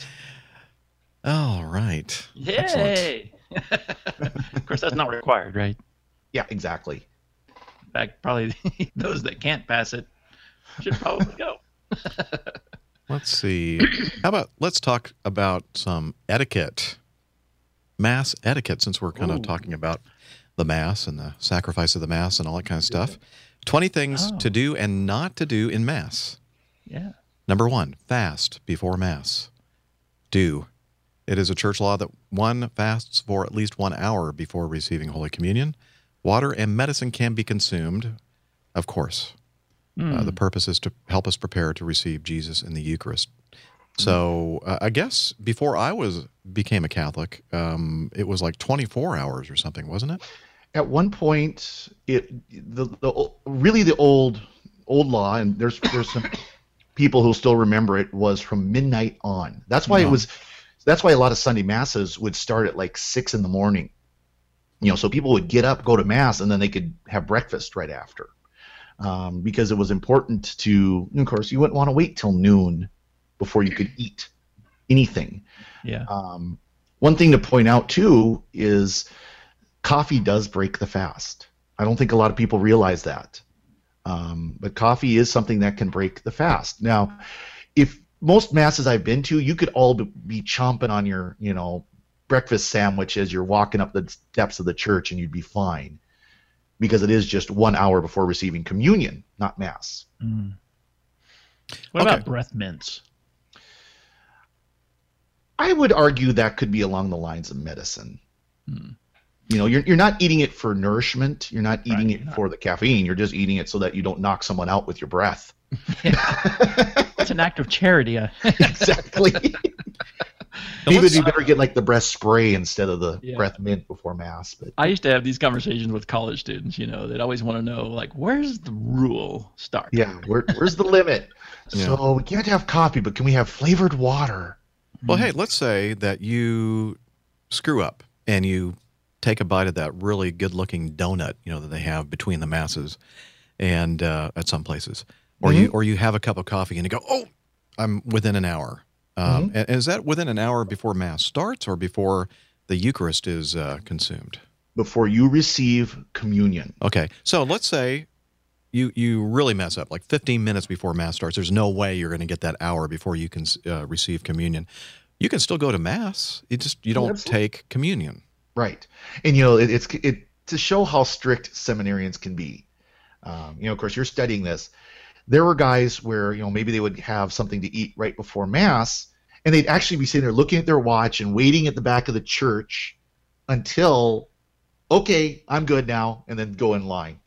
All right. Excellent. Yay! Of course, that's not required, right? Yeah, exactly. In fact, probably those that can't pass it should probably go. Let's see. How about let's talk about some etiquette, Mass etiquette, since we're kind Ooh. of talking about the Mass and the sacrifice of the Mass and all that kind of stuff. twenty things Oh. to do and not to do in Mass. Yeah. Number one, fast before Mass. Do. It is a church law that one fasts for at least one hour before receiving Holy Communion. Water and medicine can be consumed, of course. Uh, the purpose is to help us prepare to receive Jesus in the Eucharist. So uh, I guess before I was became a Catholic, um, it was like twenty-four hours or something, wasn't it? At one point, it the, the really the old old law, and there's there's some people who still remember it, was from midnight on. That's why it was. That's why a lot of Sunday masses would start at like six in the morning. You know, so people would get up, go to mass, and then they could have breakfast right after, um, because it was important to. And of course, you wouldn't want to wait till noon before you could eat anything. Yeah. Um, one thing to point out too is coffee does break the fast. I don't think a lot of people realize that, um, but coffee is something that can break the fast. Now, if most masses I've been to, you could all be chomping on your, you know, breakfast sandwich as you're walking up the steps of the church, and you'd be fine, because it is just one hour before receiving communion, not mass. Mm. What Okay. about breath mints? I would argue that could be along the lines of medicine. Hmm. You know, you're you're not eating it for nourishment. You're not eating Right, it you're not. for the caffeine. You're just eating it so that you don't knock someone out with your breath. It's an act of charity. uh, Exactly. Maybe let's- you better get like the breath spray instead of the Yeah. breath mint before mass. But I used to have these conversations with college students. You know, they'd always want to know, like, where's the rule start? yeah, where, where's the limit? Yeah. So we can't have coffee, but can we have flavored water? Well, hey, let's say that you screw up and you take a bite of that really good-looking donut, you know, that they have between the masses, and uh, at some places, or you or you have a cup of coffee and you go, oh, I'm within an hour. Um, and is that within an hour before Mass starts or before the Eucharist is uh, consumed? Before you receive communion. Okay, so let's say you you really mess up, like fifteen minutes before Mass starts. There's no way you're going to get that hour before you can uh, receive communion. You can still go to Mass. You just you don't Absolutely. take communion. Right, and you know it, it's it to show how strict seminarians can be. Um, you know, of course, you're studying this. There were guys where you know maybe they would have something to eat right before Mass, and they'd actually be sitting there looking at their watch and waiting at the back of the church until, okay, I'm good now, and then go in line.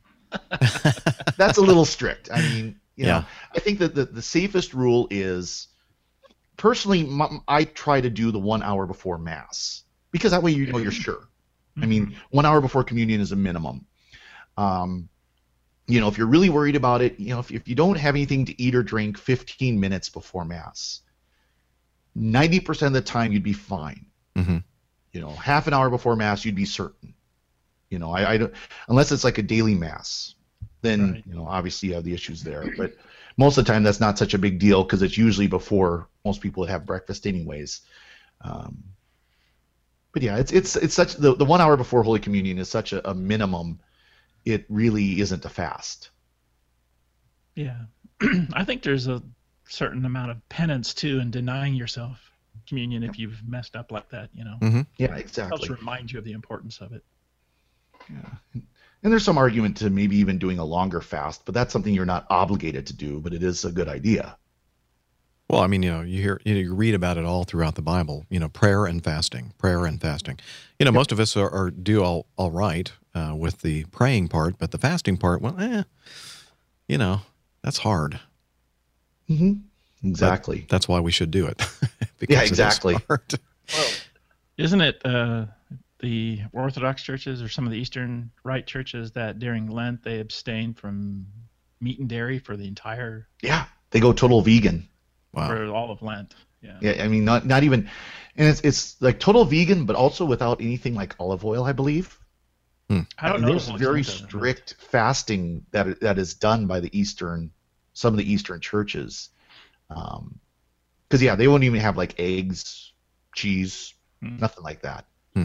That's a little strict. I mean, you know, Yeah. I think that the, the safest rule is, personally, m- I try to do the one hour before Mass, because that way you know you're sure. I mean, one hour before communion is a minimum. Um, you know, if you're really worried about it, you know, if, if you don't have anything to eat or drink fifteen minutes before Mass, ninety percent of the time you'd be fine. hmm You know, half an hour before Mass, you'd be certain. You know, I, I don't, unless it's like a daily Mass, then, Right. you know, obviously you have the issues there. But most of the time, that's not such a big deal, because it's usually before most people have breakfast anyways. Um, but yeah, it's it's it's such the, the one hour before Holy Communion is such a, a minimum. It really isn't a fast. Yeah. I think there's a certain amount of penance, too, in denying yourself communion if you've messed up like that, you know. hmm Yeah, It exactly. helps remind you of the importance of it. And there's some argument to maybe even doing a longer fast, but that's something you're not obligated to do, but it is a good idea. Well, I mean, you know, you hear, you, know, you read about it all throughout the Bible. You know, prayer and fasting, prayer and fasting. You know, yep. most of us are, are do all all right uh, with the praying part, but the fasting part, well, eh, you know, that's hard. Mm-hmm. Exactly. But that's why we should do it. Yeah, exactly. It is hard. Well, isn't it uh, the Orthodox churches or some of the Eastern Rite churches that during Lent they abstain from meat and dairy for the entire Yeah, they go total vegan. Wow. for all of Lent? Yeah. Yeah, I mean, not not even, and it's it's like total vegan, but also without anything like olive oil, I believe. Hmm. I don't mean, know. there's what's very into it. strict fasting that that is done by the Eastern, some of the Eastern churches, um, because yeah, they won't even have like eggs, cheese, Hmm. nothing like that.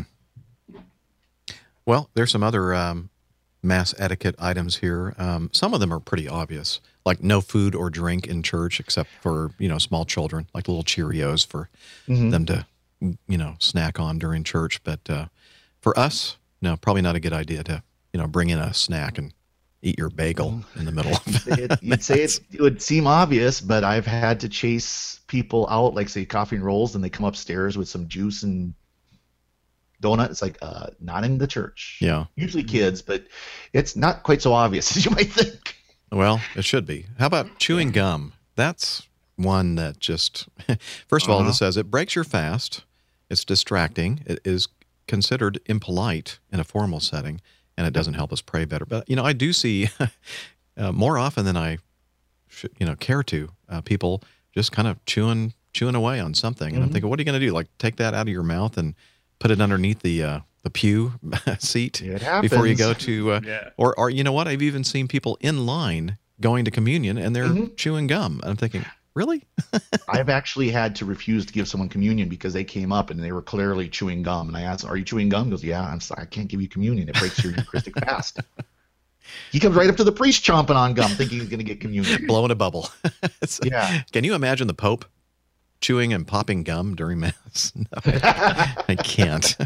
Well, there's some other um, mass etiquette items here. Um, some of them are pretty obvious, like no food or drink in church except for, you know, small children, like little Cheerios for Mhm. them to, you know, snack on during church. But uh, for us, no, probably not a good idea to, you know, bring in a snack and eat your bagel in the middle of it. It, you'd say it, it would seem obvious, but I've had to chase people out, like say coffee and rolls, and they come upstairs with some juice and donut. It's like, uh, not in the church. Yeah. Usually kids, but it's not quite so obvious as you might think. Well, it should be. How about chewing gum? That's one that just, first of all, Uh-huh. this says it breaks your fast. It's distracting. It is considered impolite in a formal setting, and it doesn't help us pray better. But, you know, I do see uh, more often than I, should, you know, care to, uh, people just kind of chewing, chewing away on something. And I'm Mhm. thinking, what are you going to do? Like take that out of your mouth and put it underneath the, uh, the pew seat It happens. before you go to, uh, Yeah. or, or, you know what? I've even seen people in line going to communion and they're Mhm. chewing gum. And I'm thinking, really? I've actually had to refuse to give someone communion because they came up and they were clearly chewing gum. And I asked, "Are you chewing gum?" He goes, "Yeah." I'm sorry, I can't give you communion. It breaks your Eucharistic fast. He comes right up to the priest chomping on gum, thinking he's going to get communion. Blowing a bubble. So, Yeah. Can you imagine the Pope chewing and popping gum during Mass? No, I can't.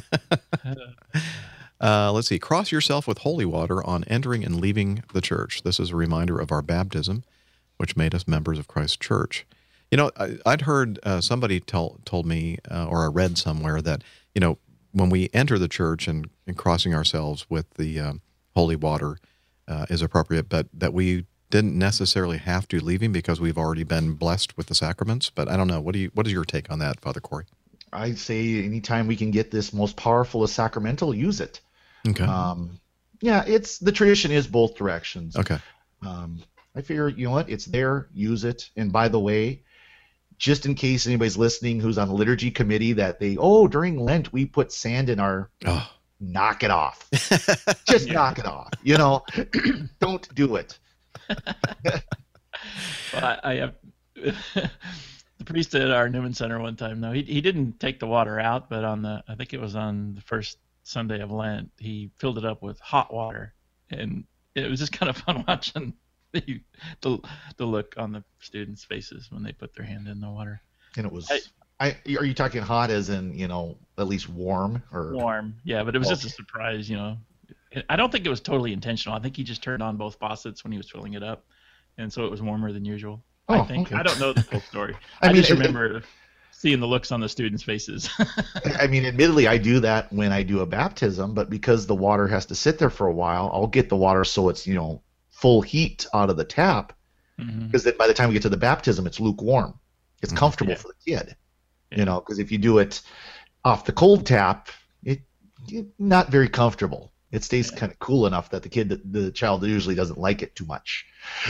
Uh, let's see. Cross yourself with holy water on entering and leaving the church. This is a reminder of our baptism, which made us members of Christ's church. You know, I, I'd heard uh, somebody tell, told me, uh, or I read somewhere that, you know, when we enter the church and, and crossing ourselves with the um, holy water uh, is appropriate, but that we didn't necessarily have to leaving because we've already been blessed with the sacraments. But I don't know. What do you? What is your take on that, Father Corey? I say anytime we can get this most powerful of sacramental, use it. Okay. Um, yeah, it's the tradition is both directions. Okay. Um, I figure, you know what, it's there, use it. And by the way, just in case anybody's listening who's on the liturgy committee that they, oh, during Lent we put sand in our, Oh. knock it off. Just knock it off. You know, don't do it. Well, I, I have the priest at our Newman Center one time. though he he didn't take the water out, but on the I think it was on the first Sunday of Lent, he filled it up with hot water, and it was just kind of fun watching the the, the look on the students' faces when they put their hand in the water. And it was, I- I, are you talking hot as in, you know, at least warm or? Warm, yeah, but it was just a Okay. surprise, you know. I don't think it was totally intentional. I think he just turned on both faucets when he was filling it up, and so it was warmer than usual. I Oh, think okay. I don't know the full story. I I, mean, just it- remember seeing the looks on the students' faces. I mean, admittedly, I do that when I do a baptism, but because the water has to sit there for a while, I'll get the water so it's, you know, full heat out of the tap, Mhm. because then by the time we get to the baptism, it's lukewarm. It's comfortable Yeah. for the kid, Yeah. you know, because if you do it off the cold tap, it, it not very comfortable. It stays kind of cool enough that the kid, the, the child usually doesn't like it too much.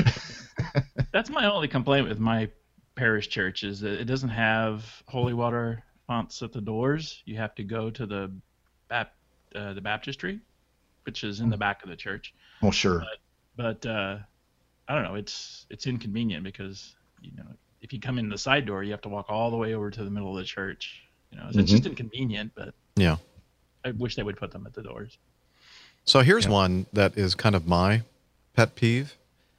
That's my only complaint with my parish church is that it doesn't have holy water fonts at the doors. You have to go to the bap- uh, the baptistry, which is in the back of the church. Oh, sure. But uh, I don't know. It's it's inconvenient because you know if you come in the side door, you have to walk all the way over to the middle of the church. You know, so it's just inconvenient. But Yeah. I wish they would put them at the doors. So here's one that is kind of my pet peeve.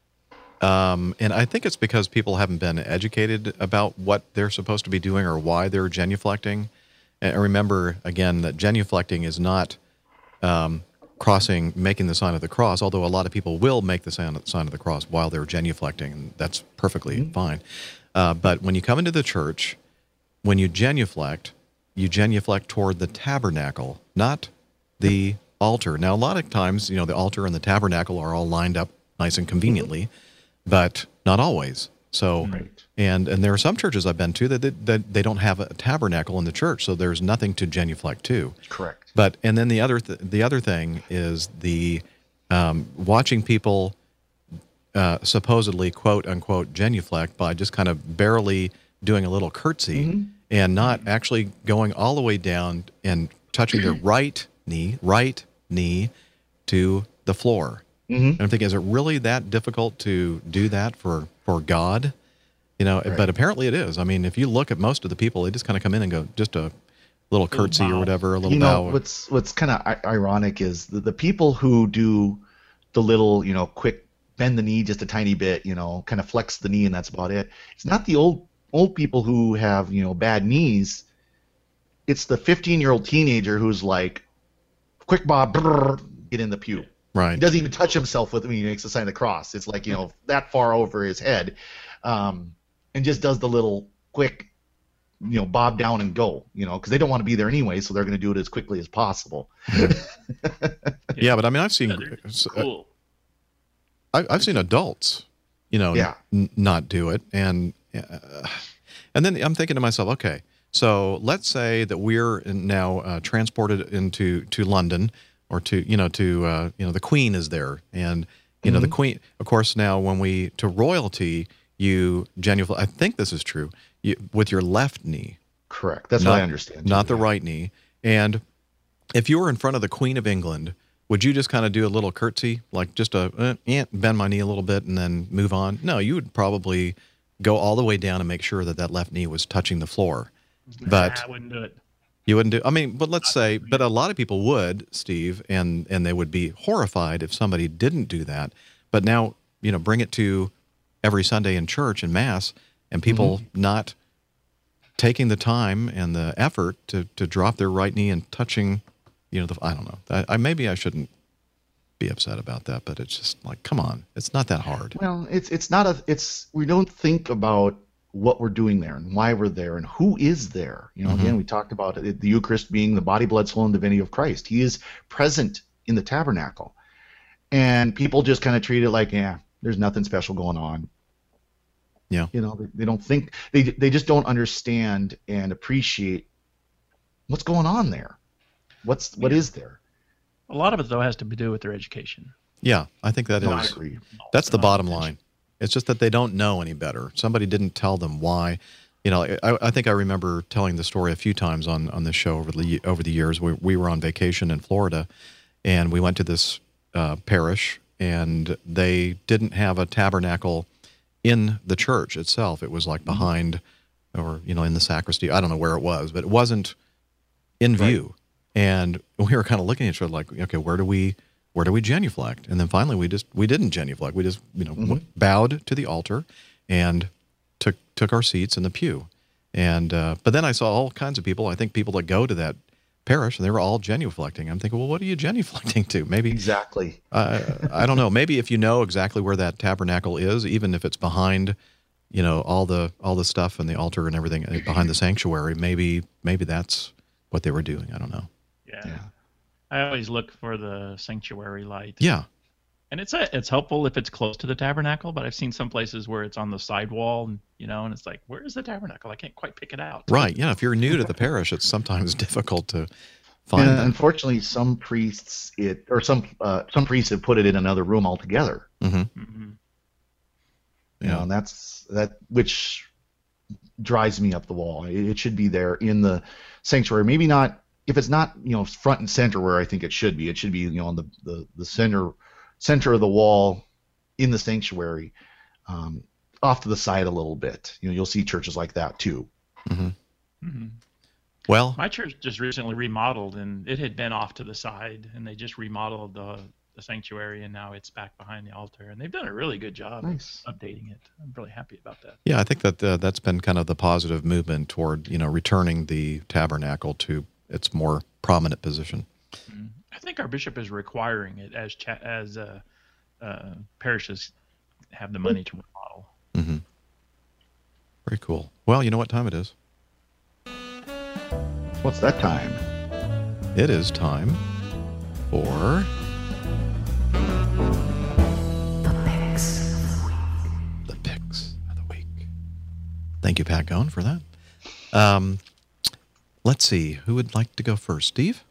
Um, and I think it's because people haven't been educated about what they're supposed to be doing or why they're genuflecting. And remember, again, that genuflecting is not um, crossing, making the sign of the cross, although a lot of people will make the sign, sign of the cross while they're genuflecting, and that's perfectly mm-hmm. fine. Uh, but when you come into the church, when you genuflect, you genuflect toward the tabernacle, not the altar. Now, a lot of times, you know, the altar and the tabernacle are all lined up nice and conveniently, mm-hmm. but not always. So, right. and and there are some churches I've been to that, that that they don't have a tabernacle in the church, so there's nothing to genuflect to. Correct. But and then the other th- the other thing is the um, watching people uh, supposedly quote unquote genuflect by just kind of barely doing a little curtsy mm-hmm. and not actually going all the way down and touching their right knee, right knee to the floor. Mm-hmm. And I'm thinking, is it really that difficult to do that for, for God? You know, right. But apparently it is. I mean, if you look at most of the people, they just kind of come in and go, just a little curtsy or whatever, a little you know, bow. What's what's kind of I- ironic is the, the people who do the little, you know, quick bend the knee just a tiny bit, you know, kind of flex the knee and that's about it. It's not the old old people who have, you know, bad knees. It's the fifteen-year-old teenager who's like, quick bob, brrr, get in the pew. Right. He doesn't even touch himself with when he makes the sign of the cross. It's like, you know, that far over his head, um, and just does the little quick, you know, bob down and go, you know, because they don't want to be there anyway, so they're going to do it as quickly as possible. yeah. yeah, but I mean, I've seen cool. I, I've seen adults, you know, yeah. n- not do it, and uh, and then I'm thinking to myself, okay, so let's say that we're now uh, transported into to London. Or to you know to uh, you know the Queen is there, and you know mm-hmm. the Queen. Of course, now when we to royalty, you genuflect. I think this is true. You, with your left knee. Correct. That's not, what I understand. Not too, the yeah. right knee. And if you were in front of the Queen of England, would you just kind of do a little curtsy, like just a uh, eh, bend my knee a little bit and then move on? No, you would probably go all the way down and make sure that that left knee was touching the floor. But nah, I wouldn't do it. You wouldn't do. I mean, but let's say, but a lot of people would, Steve, and and they would be horrified if somebody didn't do that. But now, you know, bring it to every Sunday in church and Mass, and people mm-hmm. not taking the time and the effort to to drop their right knee and touching, you know, the I don't know. I, I maybe I shouldn't be upset about that, but it's just like, come on, it's not that hard. Well, it's it's not a. It's we don't think about what we're doing there and why we're there and who is there. You know, mm-hmm. again, we talked about it, the Eucharist being the body, blood, soul, and divinity of Christ. He is present in the tabernacle. And people just kind of treat it like, yeah, there's nothing special going on. Yeah. You know, they, they don't think, they they just don't understand and appreciate what's going on there. What's What yeah. is there? A lot of it, though, has to do with their education. Yeah, I think that no, is. I agree. That's the bottom line. It's just that they don't know any better. Somebody didn't tell them why. You know, I, I think I remember telling the story a few times on, on this show over the over the years. We we were on vacation in Florida, and we went to this uh, parish, and they didn't have a tabernacle in the church itself. It was like behind, or you know, in the sacristy. I don't know where it was, but it wasn't in view. Right. And we were kind of looking at each other like, okay, where do we? Where do we genuflect? And then finally, we just we didn't genuflect. We just you know mm-hmm. bowed to the altar and took took our seats in the pew. And uh, but then I saw all kinds of people. I think people that go to that parish, and they were all genuflecting. I'm thinking, well, what are you genuflecting to? Maybe exactly. uh, I don't know. Maybe if you know exactly where that tabernacle is, even if it's behind, you know, all the all the stuff and the altar and everything behind the sanctuary, maybe maybe that's what they were doing. I don't know. Yeah. yeah. I always look for the sanctuary light. Yeah. And it's a, it's helpful if it's close to the tabernacle, but I've seen some places where it's on the sidewall, and you know, and it's like, where is the tabernacle? I can't quite pick it out. Right. Yeah. If you're new to the parish, it's sometimes difficult to find. And that. Unfortunately, some priests it or some uh, some priests have put it in another room altogether. Mm-hmm. Mm-hmm. You know, and that's that which drives me up the wall. It, it should be there in the sanctuary. Maybe not. If it's not, you know, front and center where I think it should be, it should be, you know, on the, the, the center center of the wall in the sanctuary, um, off to the side a little bit. You know, you'll see churches like that too. Mm-hmm. Mm-hmm. Well, my church just recently remodeled, and it had been off to the side, and they just remodeled the, the sanctuary, and now it's back behind the altar, and they've done a really good job nice. of updating it. I'm really happy about that. Yeah, I think that uh, that's been kind of the positive movement toward, you know, returning the tabernacle to its more prominent position. I think our bishop is requiring it as cha- as uh, uh, parishes have the money to remodel. Mm-hmm. Very cool. Well, you know what time it is? What's that time? It is time for the picks of the week. Thank you, Pat Cohn, for that. Um, let's see. Who would like to go first? Steve?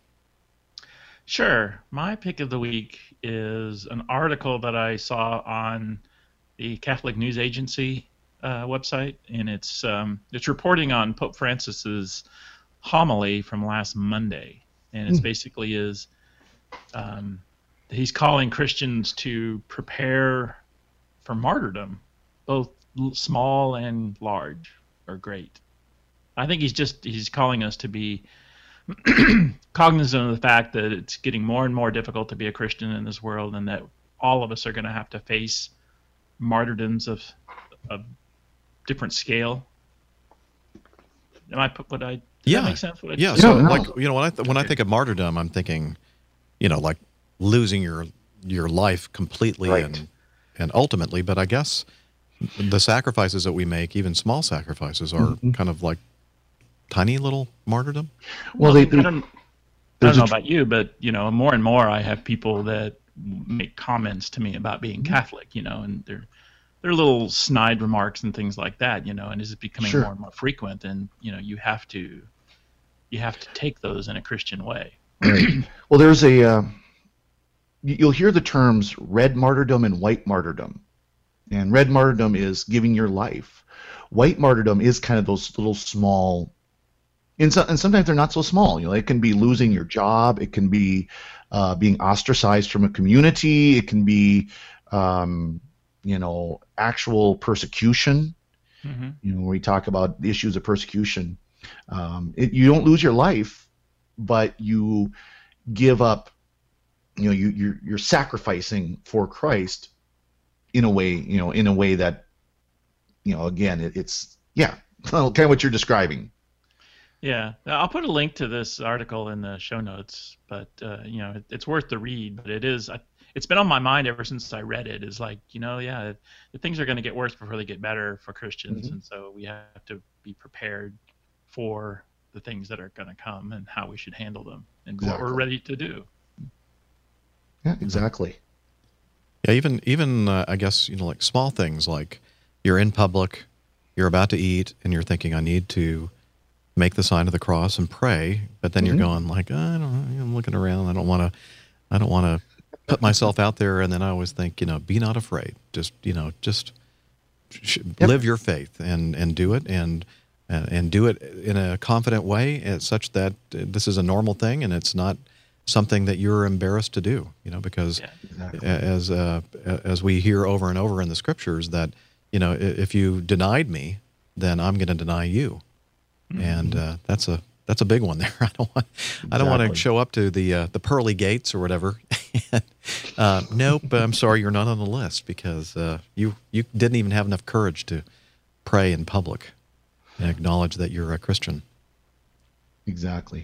Sure. My pick of the week is an article that I saw on the Catholic News Agency uh, website, and it's um, it's reporting on Pope Francis's homily from last Monday, and it's basically is um, he's calling Christians to prepare for martyrdom, both l- small and large or great. I think he's just he's calling us to be cognizant of the fact that it's getting more and more difficult to be a Christian in this world, and that all of us are going to have to face martyrdoms of of different scale. Am I put what I does Yeah. that make sense? What I Yeah. just So, Yeah, no. like, you know, when I th- when I think of martyrdom, I'm thinking, you know, like losing your your life completely Right. and and ultimately. But I guess the sacrifices that we make, even small sacrifices, are Mm-hmm. kind of like tiny little martyrdom. Well, they, I they, don't, I don't there's know a tr- about you, but you know, more and more I have people that make comments to me about being Mm-hmm. Catholic, you know, and they're they're little snide remarks and things like that, you know, and it's becoming Sure. more and more frequent, and you know, you have to you have to take those in a Christian way. Right. Well, there's a uh, y- you'll hear the terms red martyrdom and white martyrdom, and red martyrdom is giving your life. White martyrdom is kind of those little small, and, so, and sometimes they're not so small. You know, it can be losing your job, it can be uh, being ostracized from a community, it can be, um, you know, actual persecution. Mm-hmm. You know, when we talk about the issues of persecution, um, it, you don't lose your life, but you give up. You know, you you're, you're sacrificing for Christ in a way. You know, in a way that, you know, again, it, it's yeah, kind of what you're describing. Yeah, I'll put a link to this article in the show notes, but uh, you know, it, it's worth the read. But it is, I, it's been on my mind ever since I read it. Is like, you know, yeah, the things are going to get worse before they get better for Christians, Mhm. and so we have to be prepared for the things that are going to come and how we should handle them and what we're Exactly. ready to do. Yeah, exactly. Yeah, even even uh, I guess, you know, like small things like you're in public, you're about to eat, and you're thinking, I need to make the sign of the cross and pray, but then Mhm. you're going like, I don't know, I'm looking around, I don't want to, I don't want to put myself out there, and then I always think, you know, be not afraid, just you know, just sh- Yep. live your faith and and do it and. And, and do it in a confident way, uh, such that uh, this is a normal thing, and it's not something that you're embarrassed to do. You know, because Yeah. Exactly. a- as uh, as we hear over and over in the scriptures that, you know, i- if you denied me, then I'm going to deny you, and uh, that's a that's a big one there. I don't want I don't want to Exactly. show up to the uh, the pearly gates or whatever. and, uh, nope, I'm sorry, you're not on the list because uh, you you didn't even have enough courage to pray in public and acknowledge that you're a Christian. Exactly.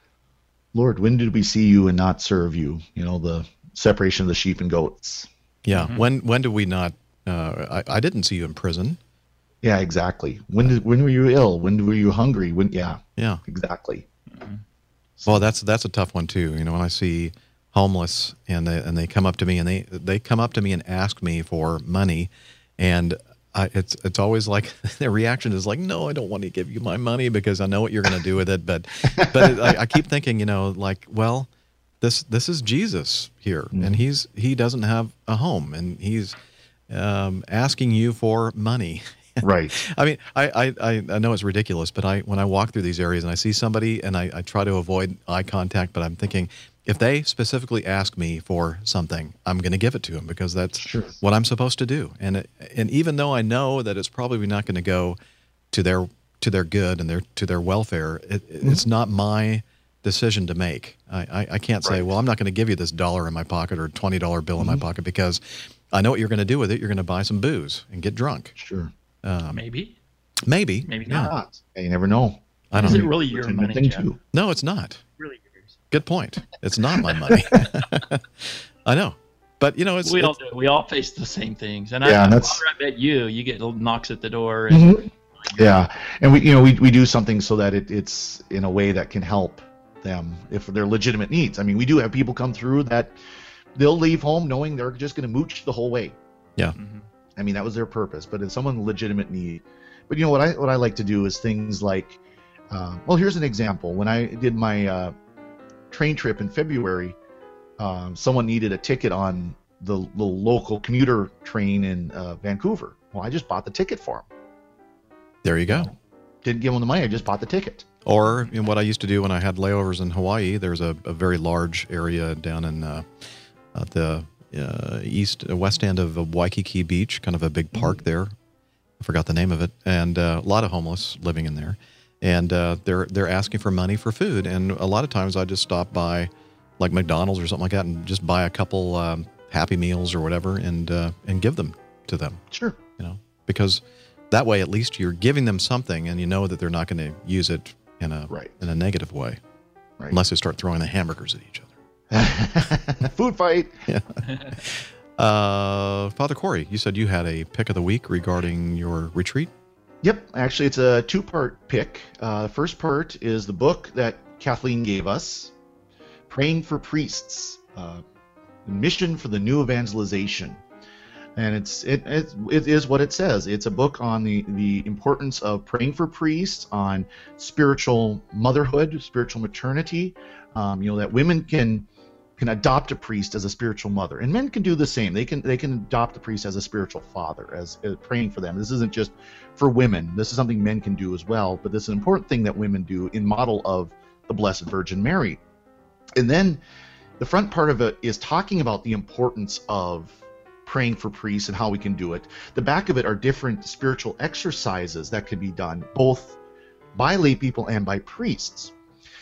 Lord, when did we see you and not serve you? You know, the separation of the sheep and goats. Yeah. When when did we not? Uh, I, I didn't see you in prison. Yeah, exactly. When did when were you ill? When were you hungry? When yeah, Yeah. exactly. Well, that's that's a tough one too. You know, when I see homeless and they and they come up to me and they they come up to me and ask me for money, and I, it's it's always like their reaction is like, no, I don't want to give you my money because I know what you're going to do with it. But but it, I, I keep thinking, you know, like, well, this this is Jesus here, and he's he doesn't have a home, and he's um, asking you for money. Right. I mean, I, I, I know it's ridiculous, but I when I walk through these areas and I see somebody and I, I try to avoid eye contact, but I'm thinking if they specifically ask me for something, I'm going to give it to them because that's Sure. what I'm supposed to do. And it, and even though I know that it's probably not going to go to their to their good and their to their welfare, it, it's not my decision to make. I, I, I can't say, Right. well, I'm not going to give you this dollar in my pocket or twenty dollar bill in my pocket because I know what you're going to do with it. You're going to buy some booze and get drunk. Sure. Maybe, Maybe. maybe yeah. not. Not. You never know. I Is don't it know. really your It's a good money, thing Jeff? too. No, it's not. Really yours. Good point. It's not my money. I know. But, you know, it's... We it's, all do. We all face the same things. And Yeah, I, and I, that's- I bet you, you get little knocks at the door. And Mhm. Yeah, and we you know we, we do something so that it, it's in a way that can help them if they're legitimate needs. I mean, we do have people come through that they'll leave home knowing they're just going to mooch the whole way. Yeah. Mhm. I mean, that was their purpose, but it's someone legitimate need. But you know what I what I like to do is things like, uh, well, here's an example. When I did my uh, train trip in February, um, someone needed a ticket on the, the local commuter train in uh, Vancouver. Well, I just bought the ticket for them. There you go. Didn't give them the money. I just bought the ticket. Or you know, what I used to do when I had layovers in Hawaii, there's a, a very large area down in uh, uh, the uh, east, uh, west end of Waikiki Beach, kind of a big park there. I forgot the name of it. And uh, a lot of homeless living in there. And uh, they're they're asking for money for food. And a lot of times I just stop by like McDonald's or something like that and just buy a couple um, Happy Meals or whatever and uh, and give them to them. Sure. You know, because that way at least you're giving them something and you know that they're not going to use it in a Right. in a negative way, Right. unless they start throwing the hamburgers at each other. Food fight. Uh, Father Corey, you said you had a pick of the week regarding your retreat. Yep, actually, it's a two-part pick. Uh, the first part is the book that Kathleen gave us, Praying for Priests, uh, Mission for the New Evangelization. And it's it, it it is what it says. It's a book on the, the importance of praying for priests, on spiritual motherhood, spiritual maternity. Um, you know, that women can can adopt a priest as a spiritual mother, and men can do the same. They can they can adopt a priest as a spiritual father, as, as praying for them. This isn't just for women. This is something men can do as well. But this is an important thing that women do in model of the Blessed Virgin Mary. And then the front part of it is talking about the importance of praying for priests and how we can do it. The back of it are different spiritual exercises that can be done both by lay people and by priests.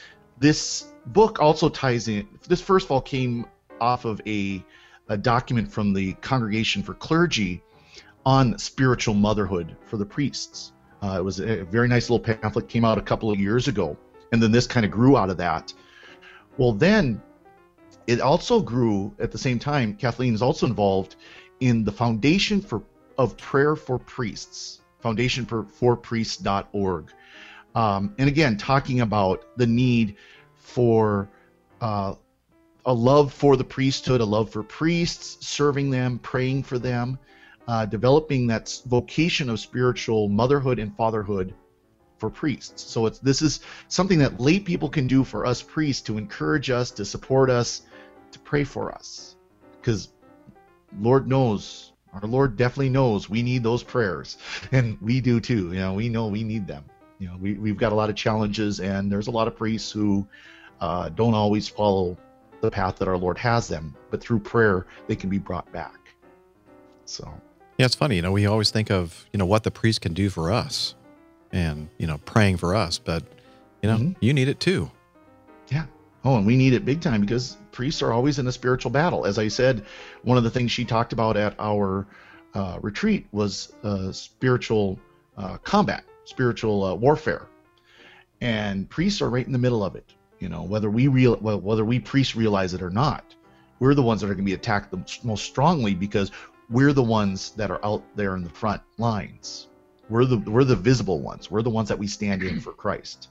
This book also ties in, this first of all came off of a, a document from the Congregation for Clergy on spiritual motherhood for the priests. Uh, it was a very nice little pamphlet, came out a couple of years ago, and then this kind of grew out of that. Well, then it also grew at the same time. Kathleen is also involved in the Foundation for of Prayer for Priests, foundation for, for priests dot org. Um, and again, talking about the need for uh, a love for the priesthood, a love for priests, serving them, praying for them, uh, developing that vocation of spiritual motherhood and fatherhood for priests. So it's this is something that lay people can do for us priests to encourage us, to support us, to pray for us. Because Lord knows, our Lord definitely knows we need those prayers, and we do too. You know, we know we need them. You know, we, we've got a lot of challenges, and there's a lot of priests who uh, don't always follow the path that our Lord has them, but through prayer, they can be brought back. So, Yeah, it's funny. You know, we always think of, you know, what the priest can do for us and, you know, praying for us, but, you know, Mhm. you need it too. yeah. Oh, and we need it big time because priests are always in a spiritual battle. As I said, one of the things she talked about at our uh, retreat was uh, spiritual uh, combat, spiritual uh, warfare, and priests are right in the middle of it. You know, whether we real whether we priests realize it or not, we're the ones that are going to be attacked the most strongly because we're the ones that are out there in the front lines. We're the we're the visible ones. We're the ones that we stand in for Christ.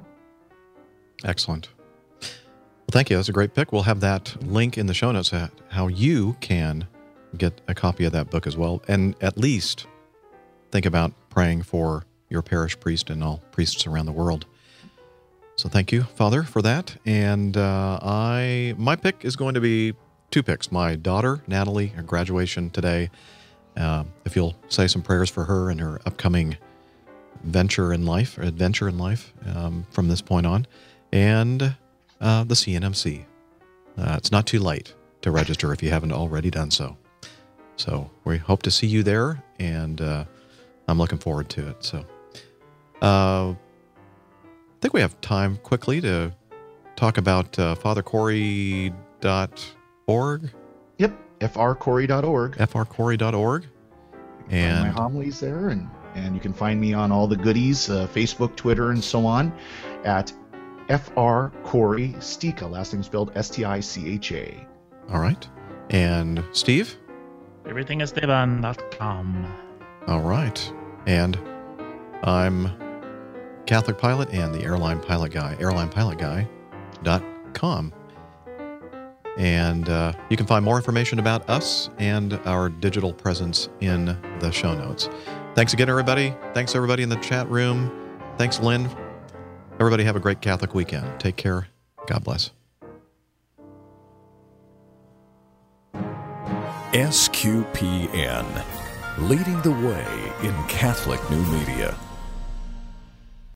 Excellent. Well, thank you. That's a great pick. We'll have that link in the show notes at how you can get a copy of that book as well. And at least think about praying for your parish priest and all priests around the world. So thank you, Father, for that. And uh, I, my pick is going to be two picks. My daughter, Natalie, her graduation today. Uh, if you'll say some prayers for her and her upcoming venture in life, or adventure in life um, from this point on. And uh, the C N M C. Uh, it's not too late to register if you haven't already done so. So we hope to see you there, and uh, I'm looking forward to it. So uh, I think we have time quickly to talk about uh, father corey dot org, Yep, f r corey dot org. f r corey dot org. Find And my homilies there, and, and you can find me on all the goodies, uh, Facebook, Twitter, and so on, at F R Corey Stica, last name spelled S T I C H A. All right. And Steve? Everything is Esteban dot com. All right. And I'm Catholic Pilot and the Airline Pilot Guy, airline pilot guy dot com. And uh, you can find more information about us and our digital presence in the show notes. Thanks again, everybody. Thanks, everybody in the chat room. Thanks, Lynn. Everybody have a great Catholic weekend. Take care. God bless. S Q P N, leading the way in Catholic new media.